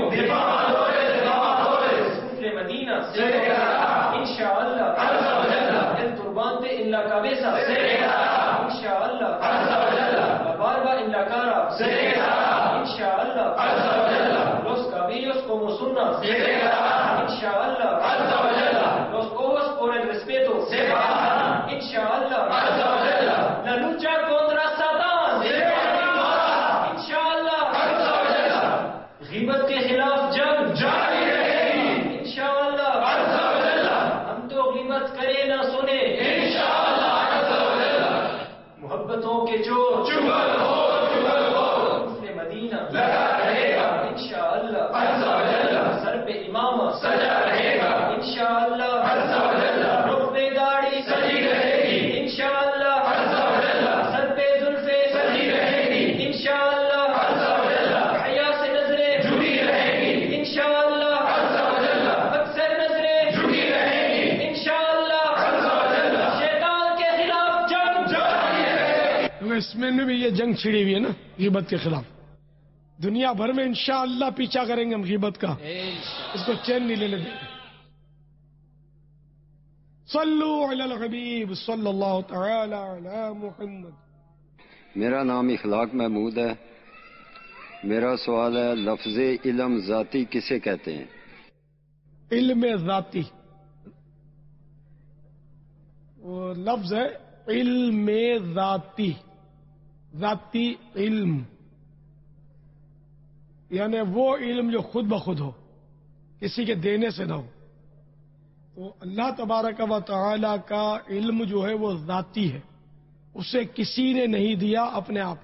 Difadores. Sufre Medina. Se quedará. Inshallah. El turbante en la cabeza. Se quedará. Inshallah. La barba en la cara. Se quedará. Inshallah. Los cabellos como sunna. Se quedarán. Inshallah. Los ojos por el respeto. Se bajarán. Inshallah. La lucha contra Satán. Se continuará. Inshallah. غیبت کے خلاف جنگ جاری رہے گی. Inshallah. ہم تو غیبت کرے نہ سنے. Inshallah. محبتوں کے چور چغل ہو مدینہ لگا رہے گا. انشاءاللہ. سر پہ امامہ سجا رہے گا. انشاءاللہ. رخ پہ داڑھی سجی رہے گی. انشاءاللہ. سر پہ زلفیں سجی رہے گی. انشاءاللہ. حیا سے نظریں جھکی رہے گی. انشاءاللہ. اکثر نظریں جھکی رہے گی. انشاءاللہ. شیطان کے خلاف جنگ جاری رہے گی. اس میں بھی یہ جنگ چھڑی ہوئی ہے نا غیبت کے خلاف. دنیا بھر میں انشاءاللہ پیچھا کریں گے ہم غیبت کا، اس کو چین نہیں لینے دیں گے. صلو علی الحبیب صلی اللہ تعالی علی محمد. میرا نام اخلاق محمود ہے. میرا سوال ہے لفظ علم ذاتی کسے کہتے ہیں؟ علم ذاتی وہ لفظ ہے علم ذاتی. ذاتی علم یعنی وہ علم جو خود بخود ہو، کسی کے دینے سے نہ ہو. تو اللہ تبارک و تعالی کا علم جو ہے وہ ذاتی ہے، اسے کسی نے نہیں دیا اپنے آپ.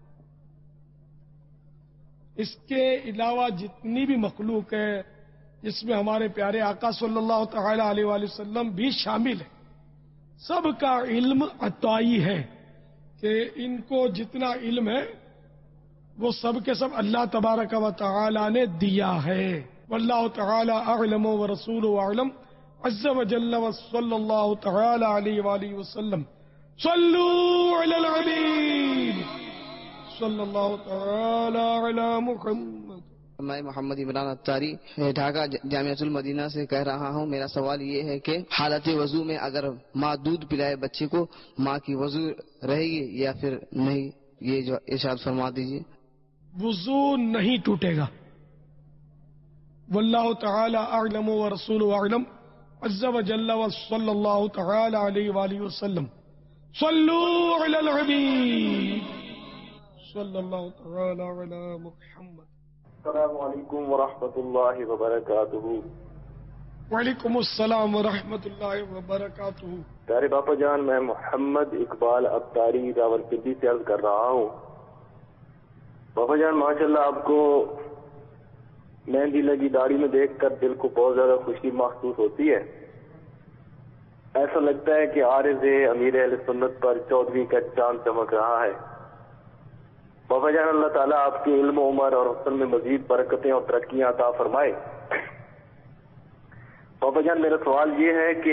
اس کے علاوہ جتنی بھی مخلوق ہے جس میں ہمارے پیارے آقا صلی اللہ تعالی علیہ وآلہ وسلم بھی شامل ہے، سب کا علم عطائی ہے کہ ان کو جتنا علم ہے وہ سب کے سب اللہ تبارک و تعالی نے دیا ہے. واللہ تعالی اعلم ورسولہ اعلم عز وجل وصلی اللہ تعالی علیہ وآلہ وسلم. صلو علی الحبیب صلی اللہ تعالی علی محمد. میں محمد عمران اتاری ڈھاکہ جامعۃ المدینہ سے کہہ رہا ہوں. میرا سوال یہ ہے کہ حالت وضو میں اگر ماں دودھ پلائے بچے کو، ماں کی وضو رہے گی یا پھر نہیں؟ یہ جو ارشاد فرما دیجیے. وضو نہیں ٹوٹے گا. واللہ تعالی اعلم ورسولہ اعلم عز وجل وصلی اللہ تعالی علیہ وآلہ وسلم. صلو علی الحبیب صلی اللہ تعالی علی محمد. السلام علیکم ورحمۃ اللہ وبرکاتہ. وعلیکم السلام ورحمۃ اللہ وبرکاتہ. پیارے باپا جان، میں محمد اقبال ابتاری راولپنڈی سے عرض کر رہا ہوں. باپا جان ماشاءاللہ آپ کو مہندی لگی داڑھی میں دیکھ کر دل کو بہت زیادہ خوشی محسوس ہوتی ہے. ایسا لگتا ہے کہ عارض امیر اہل سنت پر 14ویں کا چاند چمک رہا ہے. بابا جان اللہ تعالیٰ آپ کے علم و عمر اور حسن میں مزید برکتیں اور ترقیاں عطا فرمائے. بابا جان میرا سوال یہ ہے کہ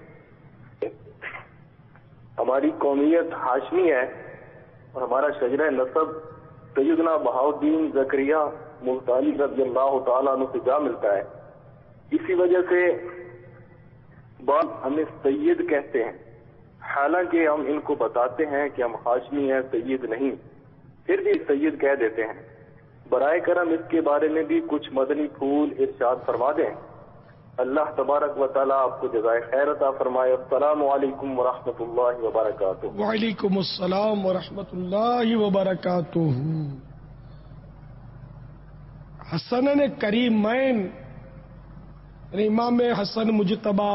ہماری قومیت ہاشمی ہے اور ہمارا شجرہ نسب سیدنا بہاؤالدین زکریا ملتانی رضی اللہ تعالیٰ عنہ سے جا ملتا ہے. اسی وجہ سے بعض ہمیں سید کہتے ہیں، حالانکہ ہم ان کو بتاتے ہیں کہ ہم ہاشمی ہیں، سید نہیں، پھر بھی سید کہہ دیتے ہیں. برائے کرم اس کے بارے میں بھی کچھ مدنی پھول ارشاد فرما دیں. اللہ تبارک و تعالیٰ آپ کو جزائے خیر عطا فرمائے. السلام علیکم ورحمۃ اللہ وبرکاتہ. وعلیکم السلام ورحمۃ اللہ وبرکاتہ. حسنین کریمین یعنی امام حسن مجتبی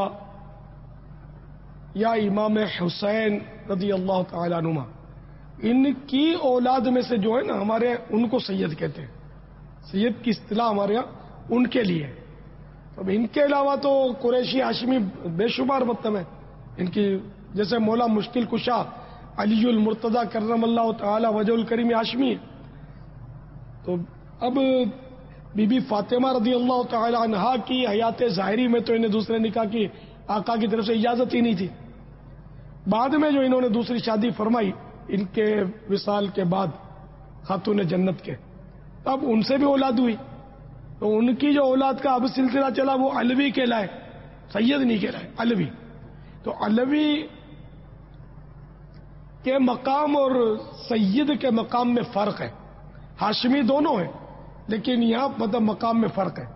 یا امام حسین رضی اللہ تعالیٰ عنہما، ان کی اولاد میں سے جو ہے نا ہمارے ان کو سید کہتے ہیں. سید کی اصطلاح ہمارے یہاں ان کے لیے. اب ان کے علاوہ تو قریشی ہاشمی بے شمار مطلب ہے ان کی، جیسے مولا مشکل کشا علی المرتضی کرم اللہ تعالی وجہ الکریم ہاشمی ہے. تو اب بی بی فاطمہ رضی اللہ تعالی عنہا کی حیات ظاہری میں تو انہیں دوسرے نکاح کی آقا کی طرف سے اجازت ہی نہیں تھی. بعد میں جو انہوں نے دوسری شادی فرمائی ان کے وصال کے بعد خاتون جنت کے، اب ان سے بھی اولاد ہوئی. تو ان کی جو اولاد کا اب سلسلہ چلا وہ علوی کہلائے، سید نہیں کہلائے، علوی. تو علوی کے مقام اور سید کے مقام میں فرق ہے. ہاشمی دونوں ہیں لیکن یہاں مطلب مقام میں فرق ہے.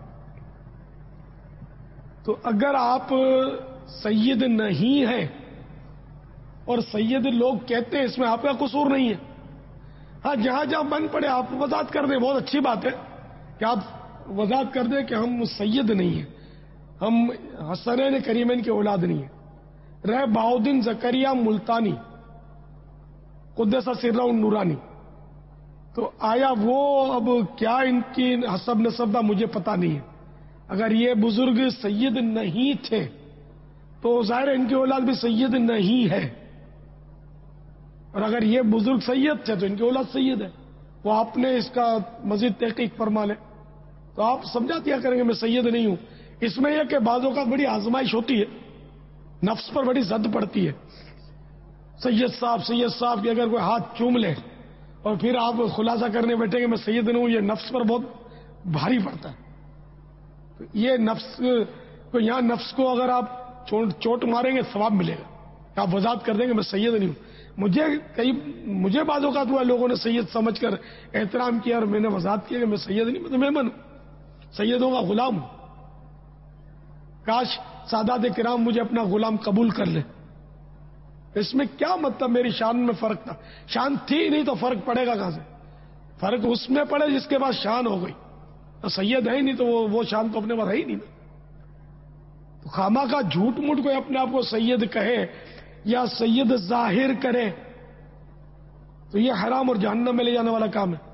تو اگر آپ سید نہیں ہیں اور سید لوگ کہتے ہیں، اس میں آپ کا قصور نہیں ہے. ہاں جہاں جہاں بن پڑے آپ وضاحت کر دیں، بہت اچھی بات ہے کہ آپ وضاحت کر دیں کہ ہم سید نہیں ہیں، ہم حسنین کریمین کی اولاد نہیں ہیں. رہ بہاؤالدین زکریا ملتانی قدس سرہ النورانی، تو آیا وہ اب کیا ان کی حسب نسب کا مجھے پتا نہیں ہے. اگر یہ بزرگ سید نہیں تھے تو ظاہر ان کی اولاد بھی سید نہیں ہے، اور اگر یہ بزرگ سید تھے تو ان کی اولاد سید ہے. وہ آپ نے اس کا مزید تحقیق فرما لے تو آپ سمجھا دیا کریں گے میں سید نہیں ہوں. اس میں یہ کہ بعضوں کا بڑی آزمائش ہوتی ہے، نفس پر بڑی زد پڑتی ہے. سید صاحب کہ اگر کوئی ہاتھ چوم لے اور پھر آپ خلاصہ کرنے بیٹھے کہ میں سید نہیں ہوں، یہ نفس پر بہت بھاری پڑتا ہے. تو یہ نفس کو یہاں نفس کو اگر آپ چوٹ ماریں گے ثواب ملے گا. آپ وضاحت کر دیں گے میں سید نہیں ہوں. مجھے بعض اوقات ہوا لوگوں نے سید سمجھ کر احترام کیا اور میں نے وضاحت کیا کہ میں سید نہیں، میں تو مہمان ہوں، سیدوں کا غلام ہوں. کاش سادات کرام مجھے اپنا غلام قبول کر لے. اس میں کیا مطلب میری شان میں فرق تھا؟ شان تھی نہیں تو فرق پڑے گا کہاں سے؟ فرق اس میں پڑے جس کے بعد شان ہو گئی. تو سید ہے ہی نہیں تو وہ شان تو اپنے پاس ہے ہی نہیں. تو خامہ کا جھوٹ موٹ کوئی اپنے آپ کو سید کہے یا سید ظاہر کرے تو یہ حرام اور جہنم میں لے جانے والا کام ہے.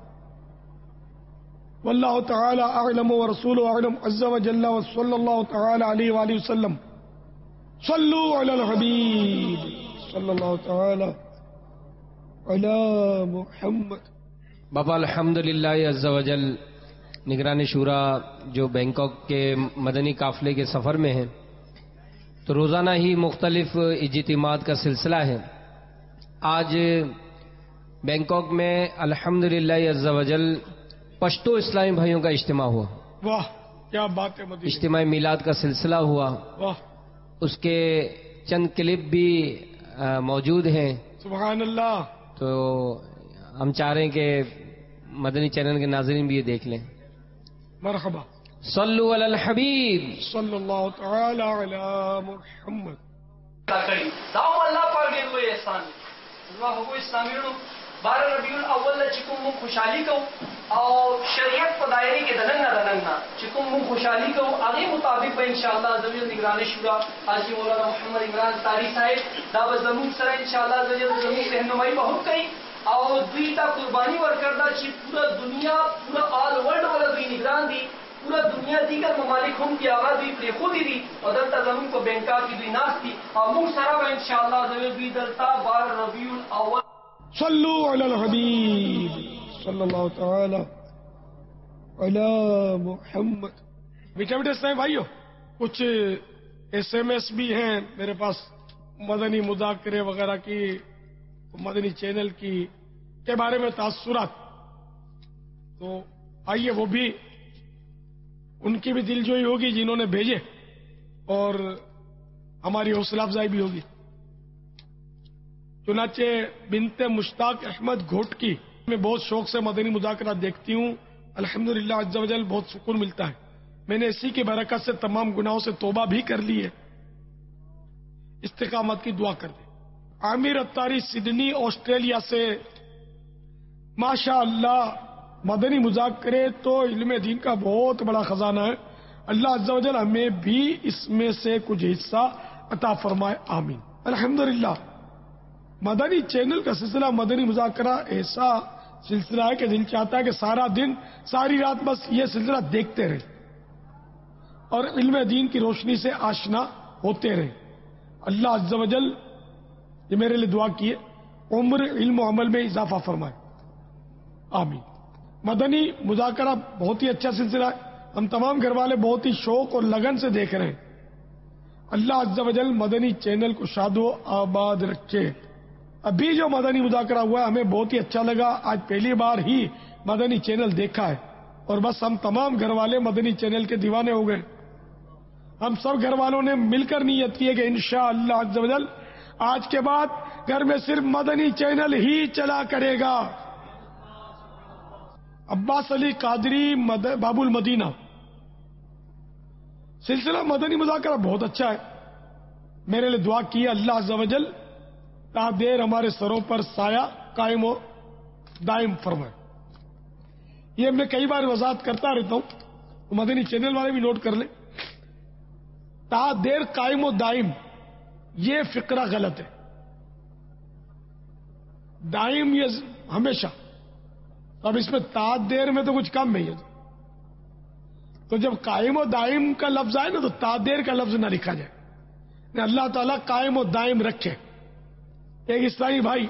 واللہ تعالی اعلم ورسولہ اعلم عز وجل وصلی اللہ تعالی علیہ وآلہ وسلم. صلو علی الحبیب صلی اللہ تعالی علی محمد. بابا الحمدللہ عز وجل نگران شورا جو بینکاک کے مدنی قافلے کے سفر میں ہیں، تو روزانہ ہی مختلف اجتماعات کا سلسلہ ہے. آج بینکاک میں الحمدللہ عز وجل پشتو اسلامی بھائیوں کا اجتماع ہوا. واہ کیا بات ہے. اجتماع میلاد کا سلسلہ ہوا. واہ. اس کے چند کلپ بھی موجود ہیں. سبحان اللہ. تو ہم چاہ رہے ہیں کہ مدنی چینل کے ناظرین بھی یہ دیکھ لیں. مرحبا. صلو علی الحبیب صلی اللہ تعالی علی محمد. داو اللہ پاک دې کوئی احسان الله هو اسلاميونو 12 ربيع الاول چې کوم خوشحالي کو او شریعت په دایره کې دننه چې کوم خوشحالي کو هغه مطابق به ان شاء الله زموږ نگرانی شورا حاجی مولانا محمد عمران طاری صاحب دا به زموږ سره ان شاء الله زموږ رهنمایي به هم کوي او دوی ته قرباني ورکړه چې پورا دنیا پورا آل ورلد ولا دوی نگران دي. پورا دنیا دیگر ممالک هم کی آغاز دوی پری خودی دی اور دلتا زمین کو بینکا کی دوی ناس دی اور مون سرا با انشاءاللہ زمین دوی دلتا 12 ربیع الاول. صلو علی الحبیب صلی اللہ تعالی علی محمد. بیٹھے بیٹھے اسلامی بھائیو کچھ SMS بھی ہیں میرے پاس مدنی مذاکرے وغیرہ کی مدنی چینل کی کے بارے میں تاثرات. تو آئیے وہ بھی ان کی بھی دل جوئی ہوگی جنہوں نے بھیجے اور ہماری حوصلہ افزائی بھی ہوگی. چنانچہ بنت مشتاق احمد گھوٹکی میں بہت شوق سے مدنی مذاکرات دیکھتی ہوں. الحمدللہ عز وجل بہت سکون ملتا ہے. میں نے اسی کی برکت سے تمام گناہوں سے توبہ بھی کر لی ہے. استقامت کی دعا کر دیں. عامر اتاری سڈنی آسٹریلیا سے ماشاء اللہ مدنی مذاکرے تو علم دین کا بہت بڑا خزانہ ہے. اللہ عز و جل ہمیں بھی اس میں سے کچھ حصہ عطا فرمائے. آمین. الحمدللہ مدنی چینل کا سلسلہ مدنی مذاکرہ ایسا سلسلہ ہے کہ دل چاہتا ہے کہ سارا دن ساری رات بس یہ سلسلہ دیکھتے رہیں اور علم دین کی روشنی سے آشنا ہوتے رہیں. اللہ عز و جل یہ میرے لیے دعا کیے عمر علم و عمل میں اضافہ فرمائے. آمین. مدنی مذاکرہ بہت ہی اچھا سلسلہ ہے. ہم تمام گھر والے بہت ہی شوق اور لگن سے دیکھ رہے ہیں. اللہ عز و جل مدنی چینل کو شاد و آباد رکھے. ابھی جو مدنی مذاکرہ ہوا ہے ہمیں بہت ہی اچھا لگا. آج پہلی بار ہی مدنی چینل دیکھا ہے اور بس ہم تمام گھر والے مدنی چینل کے دیوانے ہو گئے. ہم سب گھر والوں نے مل کر نیت کی ہے کہ انشاءاللہ عز و جل آج کے بعد گھر میں صرف مدنی چینل ہی چلا کرے گا. عباس علی قادری باب المدینہ سلسلہ مدنی مذاکرہ بہت اچھا ہے. میرے لیے دعا کی اللہ عز و جل تا دیر ہمارے سروں پر سایہ قائم و دائم فرمائے. یہ میں کئی بار وضاحت کرتا رہتا ہوں, مدنی چینل والے بھی نوٹ کر لیں. تا دیر قائم و دائم یہ فقرہ غلط ہے. دائم یہ ہمیشہ. اب اس میں تا دیر میں تو کچھ کم نہیں ہے. تو جب قائم و دائم کا لفظ آئے نا تو تا دیر کا لفظ نہ لکھا جائے. اللہ تعالیٰ قائم و دائم رکھے. ایک اسلامی بھائی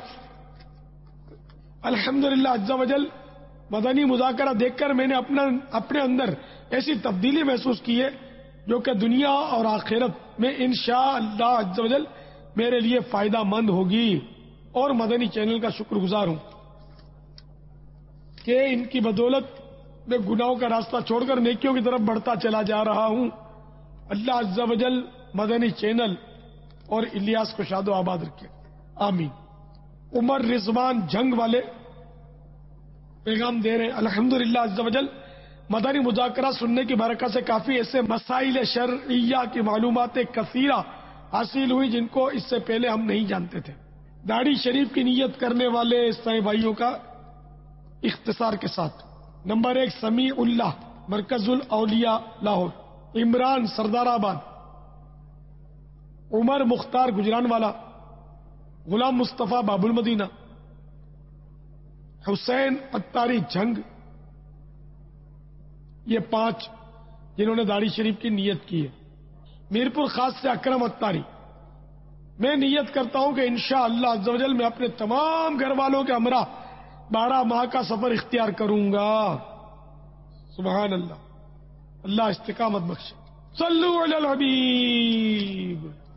الحمدللہ عز و جل مدنی مذاکرہ دیکھ کر میں نے اپنے اندر ایسی تبدیلی محسوس کی ہے جو کہ دنیا اور آخرت میں انشاءاللہ عز و جل میرے لیے فائدہ مند ہوگی. اور مدنی چینل کا شکر گزار ہوں کہ ان کی بدولت میں گناہوں کا راستہ چھوڑ کر نیکیوں کی طرف بڑھتا چلا جا رہا ہوں. اللہ عز و جل مدنی چینل اور الیاس کو شاد و آباد رکھے. آمین. عمر رضوان جنگ والے پیغام دے رہے ہیں الحمدللہ عز و جل مدنی مذاکرہ سننے کی برکت سے کافی ایسے مسائل شرعیہ کی معلومات کثیرہ حاصل ہوئی جن کو اس سے پہلے ہم نہیں جانتے تھے. داڑھی شریف کی نیت کرنے والے اسلامی بھائیوں کا اختصار کے ساتھ. نمبر 1 سمیع اللہ مرکز الاولیاء لاہور. عمران سردار آباد. عمر مختار گجران والا. غلام مصطفیٰ باب المدینہ. حسین اتاری جھنگ. یہ 5 جنہوں نے داڑھی شریف کی نیت کی ہے. میرپور خاص سے اکرم اتاری. میں نیت کرتا ہوں کہ انشاءاللہ عز و جل میں اپنے تمام گھر والوں کے ہمراہ 12 ماہ کا سفر اختیار کروں گا. سبحان اللہ. اللہ استقامت بخشے. صلو علی الحبیب.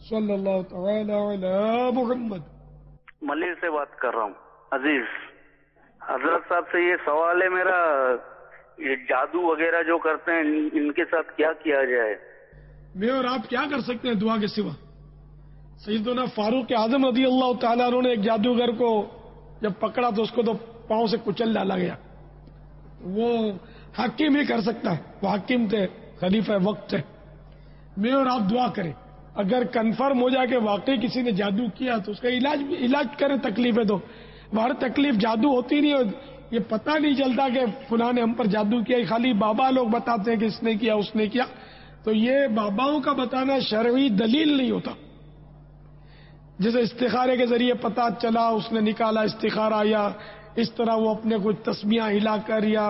صلی اللہ تعالی علی محمد. ملیر سے بات کر رہا ہوں. عزیز حضرت صاحب سے یہ سوال ہے میرا، یہ جادو وغیرہ جو کرتے ہیں ان کے ساتھ کیا کیا جائے؟ میں اور آپ کیا کر سکتے ہیں دعا کے سوا؟ سیدنا فاروق اعظم رضی اللہ تعالیٰ عنہ نے ایک جادوگر کو جب پکڑا تو اس کو تو پاؤں سے کچل ڈالا گیا. وہ حکیم ہی کر سکتا ہے، وہ حکیم تھے، خلیفہ وقت تھے. میں اور آپ دعا کریں، اگر کنفرم ہو جائے کہ واقعی کسی نے جادو کیا تو اس کا علاج کریں. تکلیف ہے تو ہر تکلیف جادو ہوتی نہیں، اور یہ پتہ نہیں چلتا کہ فلاں نے ہم پر جادو کیا. خالی بابا لوگ بتاتے ہیں کہ اس نے کیا اس نے کیا، تو یہ باباؤں کا بتانا شرعی دلیل نہیں ہوتا. جیسے استخارے کے ذریعے پتہ چلا اس نے نکالا استخارہ، یا اس طرح وہ اپنے کچھ تسمیاں ہلا کر یا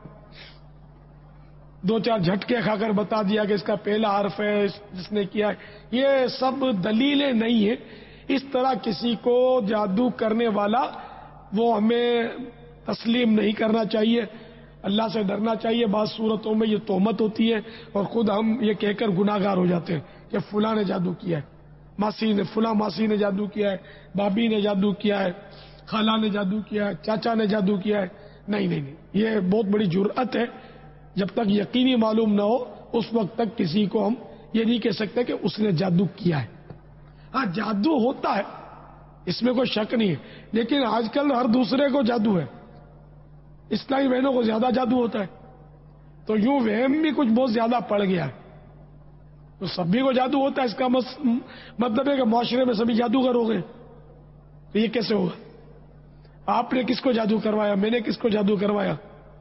2-4 جھٹکے کھا کر بتا دیا کہ اس کا پہلا حرف ہے جس نے کیا ہے، یہ سب دلیلیں نہیں ہیں. اس طرح کسی کو جادو کرنے والا وہ ہمیں تسلیم نہیں کرنا چاہیے، اللہ سے ڈرنا چاہیے. بعض صورتوں میں یہ تہمت ہوتی ہے اور خود ہم یہ کہہ کر گناہگار ہو جاتے ہیں کہ فلاں نے جادو کیا ہے، ماسی نے جادو کیا ہے، بابی نے جادو کیا ہے، خالہ نے جادو کیا ہے، چاچا نے جادو کیا ہے. نہیں، یہ بہت بڑی جرأت ہے. جب تک یقینی معلوم نہ ہو اس وقت تک کسی کو ہم یہ نہیں کہہ سکتے کہ اس نے جادو کیا ہے. ہاں جادو ہوتا ہے، اس میں کوئی شک نہیں ہے، لیکن آج کل ہر دوسرے کو جادو ہے. اسلامی بہنوں کو زیادہ جادو ہوتا ہے، تو یوں وہم بھی کچھ بہت زیادہ پڑ گیا ہے. تو سبھی کو جادو ہوتا ہے، اس کا مطلب ہے کہ معاشرے میں سبھی جادوگر ہو گئے. تو یہ کیسے ہوگا؟ آپ نے کس کو جادو کروایا؟ میں نے کس کو جادو کروایا؟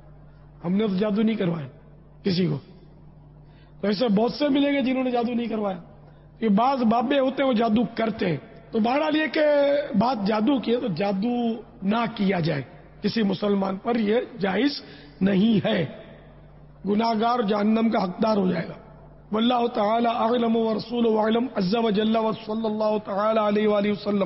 ہم نے تو جادو نہیں کروایا کسی کو. تو ایسے بہت سے ملیں گے جنہوں نے جادو نہیں کروایا. یہ بعض بابے ہوتے ہیں وہ جادو کرتے ہیں. تو بہرحال یہ کہ بات جادو کی ہے تو جادو نہ کیا جائے کسی مسلمان پر، یہ جائز نہیں ہے. گناہگار جہنم کا حقدار ہو جائے گا. واللہ تعالی اعلم ورسولہ اعلم عز وجل وصلی اللہ تعالی علیہ وآلہ وسلم.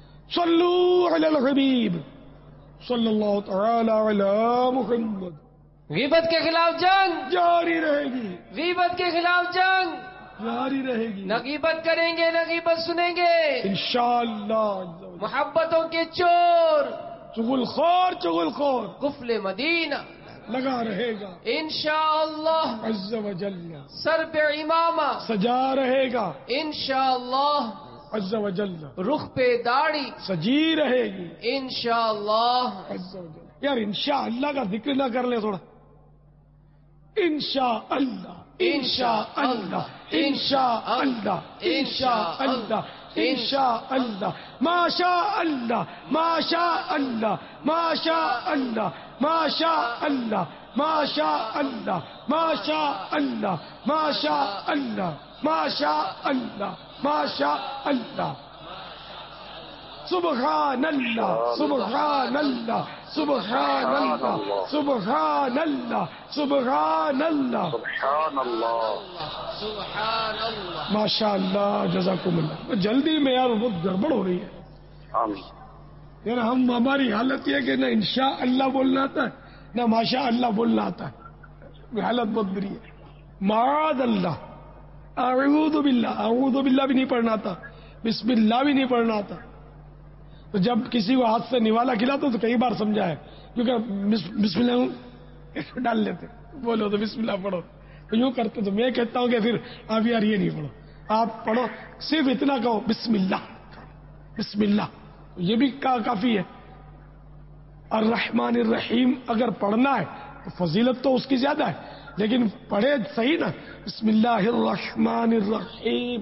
صلوا علی الحبیب صلی اللہ تعالی علی محمد. غیبت کے خلاف جنگ جاری رہے گی، غیبت کے خلاف جنگ جاری رہے گی. نہ غیبت کریں گے نہ غیبت سنیں گے انشاءاللہ. محبتوں کے چور چغل خور قفل مدینہ لگا رہے گا انشاءاللہ. عز وجل سر پہ امامہ سجا رہے گا انشاءاللہ. عز وجل رخ پہ داڑھی سجی رہے گی انشاءاللہ. عز وجل. یار انشاءاللہ کا ذکر نہ کر لیں تھوڑا. انشاءاللہ انشاءاللہ انشاءاللہ انشاءاللہ انشاءاللہ ماشاءاللہ ماشاءاللہ ماشاءاللہ ماشاءاللہ ماشاءاللہ ماشاءاللہ ماشاءاللہ ماشاءاللہ ماشاءاللہ. سبحان اللہ سبحان اللہ سبحان اللہ سبحان اللہ سبحان اللہ سبحان اللہ سبحان اللہ. ماشاء اللہ جزاکم اللہ. جلدی میں یار بہت گڑبڑ ہو رہی ہے یار. ہماری حالت یہ کہ نہ انشاء اللہ بولنا آتا ہے نہ ماشاء اللہ بولنا آتا ہے. حالت بہت بری ہے. معاذ اللہ، اعوذ باللہ بھی نہیں پڑھنا آتا، بسم اللہ بھی نہیں پڑھنا آتا. تو جب کسی کو ہاتھ سے نوالا کھلاتا تو کئی بار سمجھا ہے، کیونکہ بسم اللہ ڈال لیتے، بولو تو بسم اللہ پڑھو تو یوں کرتے. تو میں کہتا ہوں کہ پھر آپ یار یہ نہیں پڑھو، آپ پڑھو صرف اتنا کہو بسم اللہ بسم اللہ. یہ بھی کافی ہے. الرحمن الرحیم اگر پڑھنا ہے تو فضیلت تو اس کی زیادہ ہے، لیکن پڑھے صحیح نا بسم اللہ الرحمن الرحیم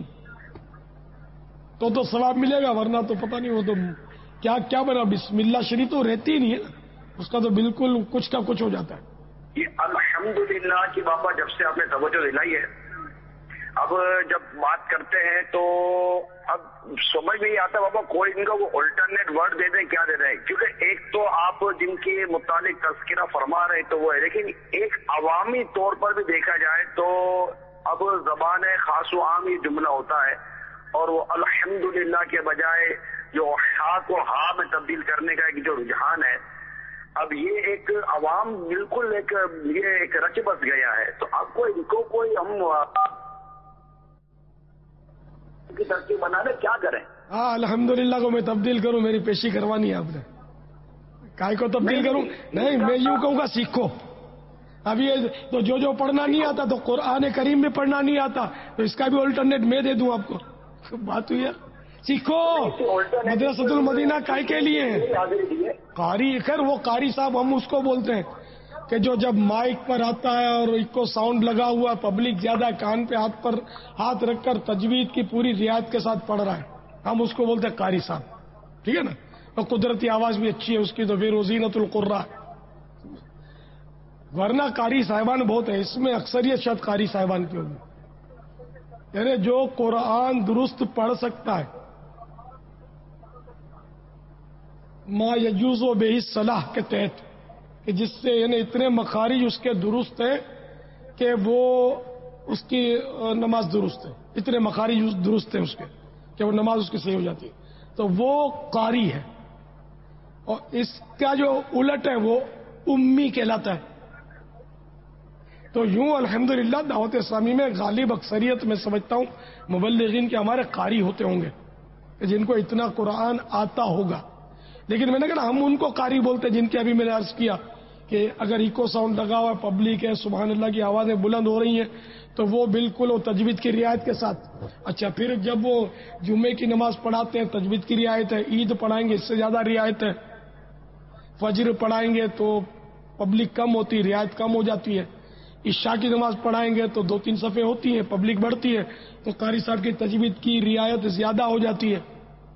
تو ثواب ملے گا، ورنہ تو پتہ نہیں. وہ تو کیا بنا بسم اللہ شریف تو رہتی ہی نہیں ہے نا، اس کا تو بالکل کچھ کا کچھ ہو جاتا ہے. یہ الحمدللہ کی بابا جب سے آپ نے توجہ دلائی ہے، اب جب بات کرتے ہیں تو اب سمجھ میں یہ آتا ہے بابا کوئی ان کا وہ الٹرنیٹ ورڈ دے دیں کیا دے دیں. کیونکہ ایک تو آپ جن کے متعلق تذکرہ فرما رہے تو وہ ہے، لیکن ایک عوامی طور پر بھی دیکھا جائے تو اب زبان خاص و عام یہ جملہ ہوتا ہے، اور وہ الحمدللہ کے بجائے جو ہا کو ہا میں تبدیل کرنے کا ایک جو رجحان ہے، اب یہ ایک عوام بالکل ایک رچ بس گیا ہے. تو اب ان کو کوئی ہم کی ترکیب بنا لیں، کیا کریں؟ ہاں الحمدللہ کو میں تبدیل کروں، میری پیشی کروانی ہے آپ نے. کائے کو تبدیل کروں؟ نہیں، میں یوں کہوں گا سیکھو. اب یہ تو جو پڑھنا نہیں آتا تو قرآن کریم بھی پڑھنا نہیں آتا تو اس کا بھی الٹرنیٹ میں دے دوں آپ کو. بات ہوئی ہے. سیکھو. مدرسۃ المدینہ کائے کے لیے ہے؟ قاری. خیر وہ قاری صاحب ہم اس کو بولتے ہیں کہ جو جب مائک پر آتا ہے اور اس کو ساؤنڈ لگا ہوا، پبلک زیادہ کان پہ ہاتھ رکھ کر تجوید کی پوری رعایت کے ساتھ پڑھ رہا ہے، ہم اس کو بولتے ہیں قاری صاحب. ٹھیک ہے نا؟ اور قدرتی آواز بھی اچھی ہے اس کی، تو پھر زینت القراء. ورنہ قاری صاحبان بہت ہے، اس میں اکثریت شاید قاری صاحبان کی ہوگی. یعنی جو قرآن درست پڑھ سکتا ہے، ما یجوز و بہ الصلاح کے تحت، کہ جس سے یعنی اتنے مخارج اس کے درست ہیں کہ وہ اس کی نماز درست ہے، اتنے مخارج درست ہیں اس کے کہ وہ نماز اس کی صحیح ہو جاتی ہے، تو وہ قاری ہے. اور اس کا جو الٹ ہے وہ امی کہلاتا ہے. تو یوں الحمدللہ دعوت اسلامی میں غالب اکثریت میں سمجھتا ہوں مبلغین کے ہمارے قاری ہوتے ہوں گے جن کو اتنا قرآن آتا ہوگا. لیکن میں نے کہا ہم ان کو قاری بولتے جن کے ابھی میں نے عرض کیا کہ اگر ایکو ساؤنڈ لگا ہوا ہے، پبلک ہے، سبحان اللہ کی آوازیں بلند ہو رہی ہیں، تو وہ بالکل وہ تجوید کی رعایت کے ساتھ. اچھا پھر جب وہ جمعے کی نماز پڑھاتے ہیں تجوید کی رعایت ہے، عید پڑھائیں گے اس سے زیادہ رعایت ہے، فجر پڑھائیں گے تو پبلک کم ہوتی، رعایت کم ہو جاتی ہے، عشاء کی نماز پڑھائیں گے تو 2-3 صفحے ہوتی ہیں، پبلک بڑھتی ہے، تو قاری صاحب کی تجوید کی رعایت زیادہ ہو جاتی ہے.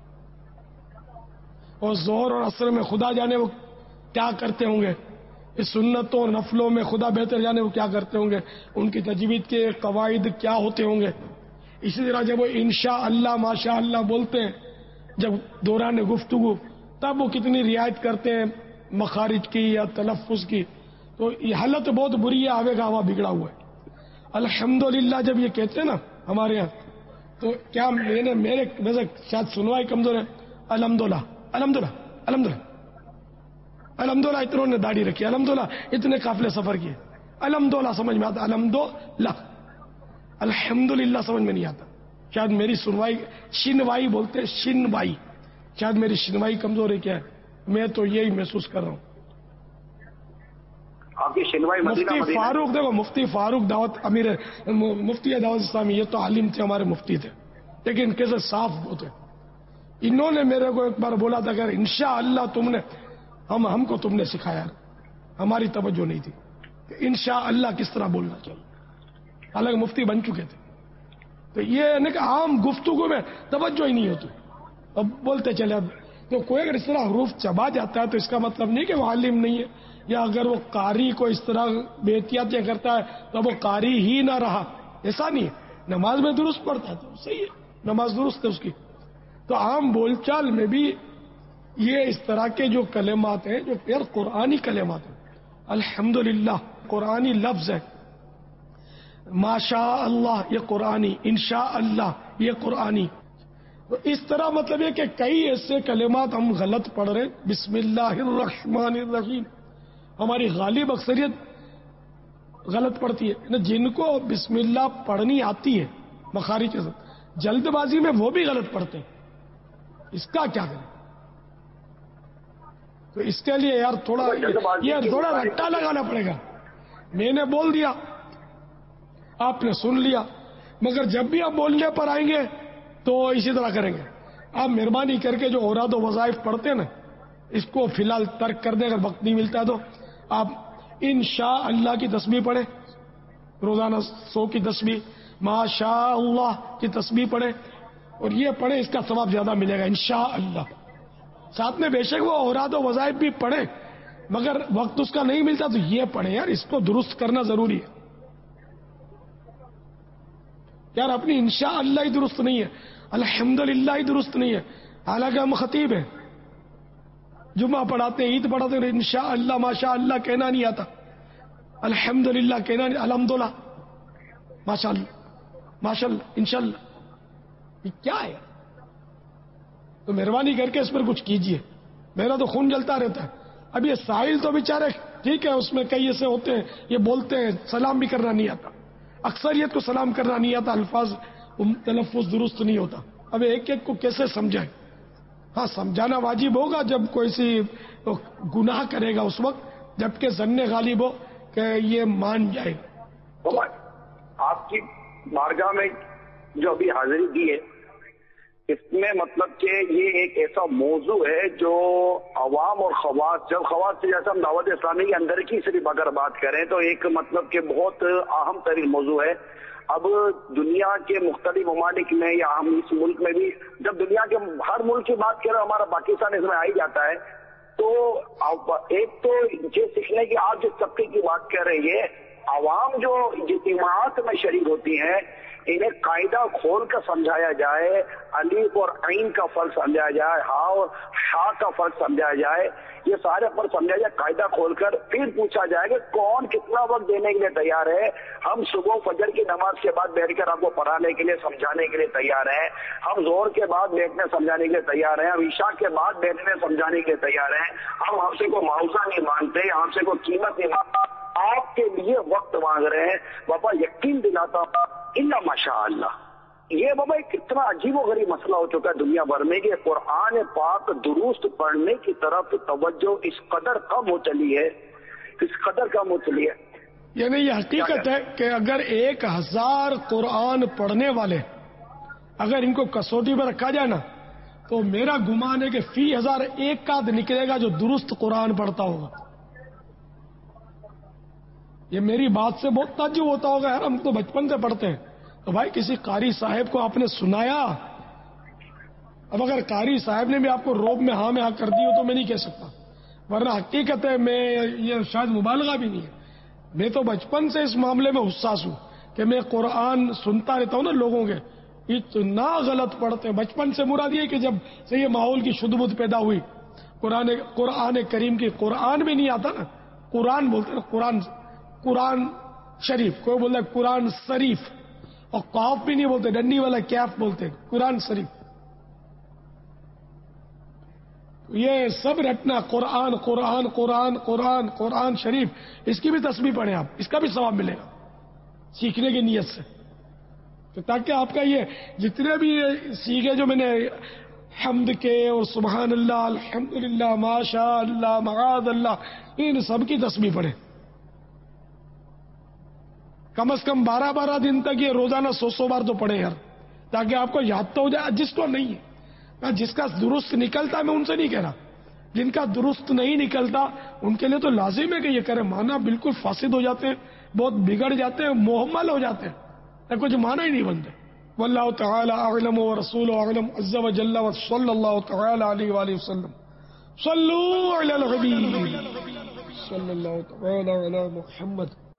اور ظہر اور عصر میں خدا جانے وہ کیا کرتے ہوں گے، اس سنتوں اور نفلوں میں خدا بہتر جانے وہ کیا کرتے ہوں گے، ان کی تجوید کے قواعد کیا ہوتے ہوں گے. اسی طرح جب وہ انشاءاللہ ماشاءاللہ بولتے ہیں جب دوران گفتگو، تب وہ کتنی رعایت کرتے ہیں مخارج کی یا تلفظ کی. تو یہ حالت بہت بری ہے، آوے کا ہوا بگڑا ہوا ہے. الحمدللہ جب یہ کہتے ہیں نا ہمارے یہاں، تو کیا میرے شاید سنوائی کمزور ہے. الحمدللہ الحمدللہ الحمدللہ الحمدللہ اتنوں نے داڑھی رکھی، الحمدللہ اتنے قافلے سفر کیے، الحمدللہ سمجھ میں آتا، الحمدللہ الحمدللہ سمجھ میں نہیں آتا. شاید میری سنوائی، شنوائی بولتے، شنوائی، شاید میری شنوائی کمزور ہے. کیا ہے؟ میں تو یہی محسوس کر رہا ہوں. آپ کی شنوائی مفتی فاروق، دیکھو مفتی فاروق دعوت امیر مفتی دعوت اسلامی، یہ تو عالم تھے، ہمارے مفتی تھے، لیکن کیسے صاف ہوتے. انہوں نے میرے کو ایک بار بولا تھا کہ انشاءاللہ تم نے ہم کو تم نے سکھایا، ہماری توجہ نہیں تھی کہ انشاءاللہ کس طرح بولنا چاہیے، حالانکہ مفتی بن چکے تھے. تو یہ نہیں کہ عام گفتگو میں توجہ ہی نہیں ہوتی، اب بولتے چلے. اب تو کوئی اگر اس طرح حروف چبا جاتا ہے تو اس کا مطلب نہیں کہ وہ عالم نہیں ہے، یا اگر وہ قاری کو اس طرح بے احتیاطیاں کرتا ہے تو وہ قاری ہی نہ رہا، ایسا نہیں ہے. نماز میں درست پڑھتا ہے تو صحیح ہے، نماز درست ہے اس کی. تو عام بول چال میں بھی یہ اس طرح کے جو کلمات ہیں جو پھر قرآنی کلمات ہیں، الحمدللہ قرآنی لفظ ہے، ماشاء اللہ یہ قرآنی، انشاء اللہ یہ قرآنی. تو اس طرح مطلب یہ کہ کئی ایسے کلمات ہم غلط پڑھ رہے ہیں. بسم اللہ الرحمن الرحیم ہماری غالب اکثریت غلط پڑتی ہے. جن کو بسم اللہ پڑھنی آتی ہے مخارج کے ساتھ، جلد بازی میں وہ بھی غلط پڑھتے ہیں. اس کا کیا کریں؟ تو اس کے لیے یار تھوڑا رٹا لگانا پڑے گا. میں نے بول دیا، آپ نے سن لیا، مگر جب بھی آپ بولنے پر آئیں گے تو اسی طرح کریں گے. آپ مہربانی کر کے جو اوراد و وظائف پڑھتے ہیں نا، اس کو فی الحال ترک کر دیں. اگر وقت نہیں ملتا تو آپ انشاء اللہ کی تسبیح پڑھیں، روزانہ 100 کی تسبیح، ماشاء اللہ کی تسبیح پڑھیں، اور یہ پڑھیں، اس کا ثواب زیادہ ملے گا انشاء اللہ. ساتھ میں بے شک وہ اوراد و وظائف بھی پڑھیں، مگر وقت اس کا نہیں ملتا تو یہ پڑھیں. یار اس کو درست کرنا ضروری ہے. یار اپنی انشاء اللہ ہی درست نہیں ہے، الحمدللہ ہی درست نہیں ہے. حالانکہ ہم خطیب ہیں، جمعہ پڑھاتے ہیں، عید پڑھاتے ہیں، انشاء اللہ ماشاء اللہ کہنا نہیں آتا، الحمدللہ کہنا نہیں، الحمدللہ ماشاء اللہ ماشاء اللہ انشاء اللہ. یہ کیا ہے؟ تو مہربانی کر کے اس پر کچھ کیجئے. میرا تو خون جلتا رہتا ہے. اب یہ ساحل تو بیچارے ٹھیک ہے، اس میں کئی ایسے ہوتے ہیں یہ بولتے ہیں، سلام بھی کرنا نہیں آتا، اکثریت کو سلام کرنا نہیں آتا، الفاظ تلفظ درست نہیں ہوتا. اب ایک ایک کو کیسے سمجھائیں؟ ہاں سمجھانا واجب ہوگا جب کوئی سی گناہ کرے گا اس وقت، جبکہ ظن غالب ہو کہ یہ مان جائے. آپ کی بارگاہ میں جو ابھی حاضری دی ہے اس میں مطلب کہ یہ ایک ایسا موضوع ہے جو عوام اور خواص، جب خواص سے جیسے ہم دعوت اسلامی کے اندر کی صرف اگر بات کریں تو ایک مطلب کہ بہت اہم ترین موضوع ہے. اب دنیا کے مختلف ممالک میں یا ہم اس ملک میں بھی جب دنیا کے ہر ملک کی بات کریں، ہمارا پاکستان اس میں آ ہی جاتا ہے. تو ایک تو یہ سیکھنے کی آپ جس طبقے کی بات کر رہے ہیں، عوام جو اجتماعات میں شریک ہوتی ہیں انہیں قاعدہ کھول کر سمجھایا جائے، الف اور عین کا فرق سمجھایا جائے، ہا اور شا کا فرق سمجھایا جائے، یہ سارے پر سمجھایا جائے قاعدہ کھول کر. پھر پوچھا جائے کہ کون کتنا وقت دینے کے لیے تیار ہے. ہم صبح فجر کی نماز کے بعد بیٹھ کر آپ کو پڑھانے کے لیے سمجھانے کے لیے تیار ہیں، ہم زور کے بعد بیٹھنے سمجھانے کے لیے تیار ہیں، ہم عشاء کے بعد بیٹھنے سمجھانے کے لیے تیار ہیں. ہم سے کوئی معاوضہ نہیں مانگتے، ہم سے کوئی قیمت نہیں مانگتا، آپ کے لیے وقت مانگ رہے ہیں. بابا یقین دلاتا ہوں اللہ ماشاء اللہ یہ بابا ایک اتنا عجیب و غریب مسئلہ ہو چکا ہے دنیا بھر میں کہ قرآن پاک درست پڑھنے کی طرف توجہ اس قدر کم ہو چلی ہے، اس قدر کم ہو چلی ہے. یعنی یہ حقیقت ہے کہ اگر 1000 قرآن پڑھنے والے اگر ان کو کسوٹی پر رکھا جائے نا تو میرا گمان ہے کہ فی 1000 ایک کا نکلے گا جو درست قرآن پڑھتا ہوگا. یہ میری بات سے بہت تعجب ہوتا ہوگا، یار ہم تو بچپن سے پڑھتے ہیں. تو بھائی کسی قاری صاحب کو آپ نے سنایا، اب اگر قاری صاحب نے بھی آپ کو روب میں ہاں کر دی ہو تو میں نہیں کہہ سکتا، ورنہ حقیقت ہے میں یہ شاید مبالغہ بھی نہیں ہے. میں تو بچپن سے اس معاملے میں حساس ہوں کہ میں قرآن سنتا رہتا ہوں نا لوگوں کے، اتنا غلط پڑھتے ہیں. بچپن سے مراد یہ کہ جب سے یہ ماحول کی شد بدھ پیدا ہوئی، قرآن کریم کی قرآن بھی نہیں آتا نا، قرآن بولتے نا، قرآن شریف، کوئی بولتا ہے قرآن شریف، اور قاف بھی نہیں بولتے، ڈنڈی والا کیف بولتے، قرآن شریف. یہ سب رٹنا قرآن قرآن قرآن قرآن قرآن شریف، اس کی بھی تسبیح پڑھیں آپ، اس کا بھی ثواب ملے گا سیکھنے کی نیت سے. تو تاکہ آپ کا یہ جتنے بھی سیکھے جو میں نے حمد کے اور سبحان اللہ الحمدللہ ماشاء اللہ معاذ اللہ، ان سب کی تسبیح پڑھیں. کم از کم 12 دن تک یہ روزانہ 100 بار تو پڑھیں یار، تاکہ آپ کو یاد تو ہو جائے. جس کو نہیں ہے، جس کا درست نکلتا ہے میں ان سے نہیں کہہ رہا، جن کا درست نہیں نکلتا ان کے لیے تو لازم ہے کہ یہ کریں. معنی بالکل فاسد ہو جاتے ہیں، بہت بگڑ جاتے ہیں، محمل ہو جاتے ہیں، کچھ معنی ہی نہیں بنتے. واللہ تعالی اعلم ورسولہ اعلم عز وجل وصلی اللہ تعالی علیہ وآلہ وسلم. صلوا علی الحبیب صلی اللہ تعالی علی محمد.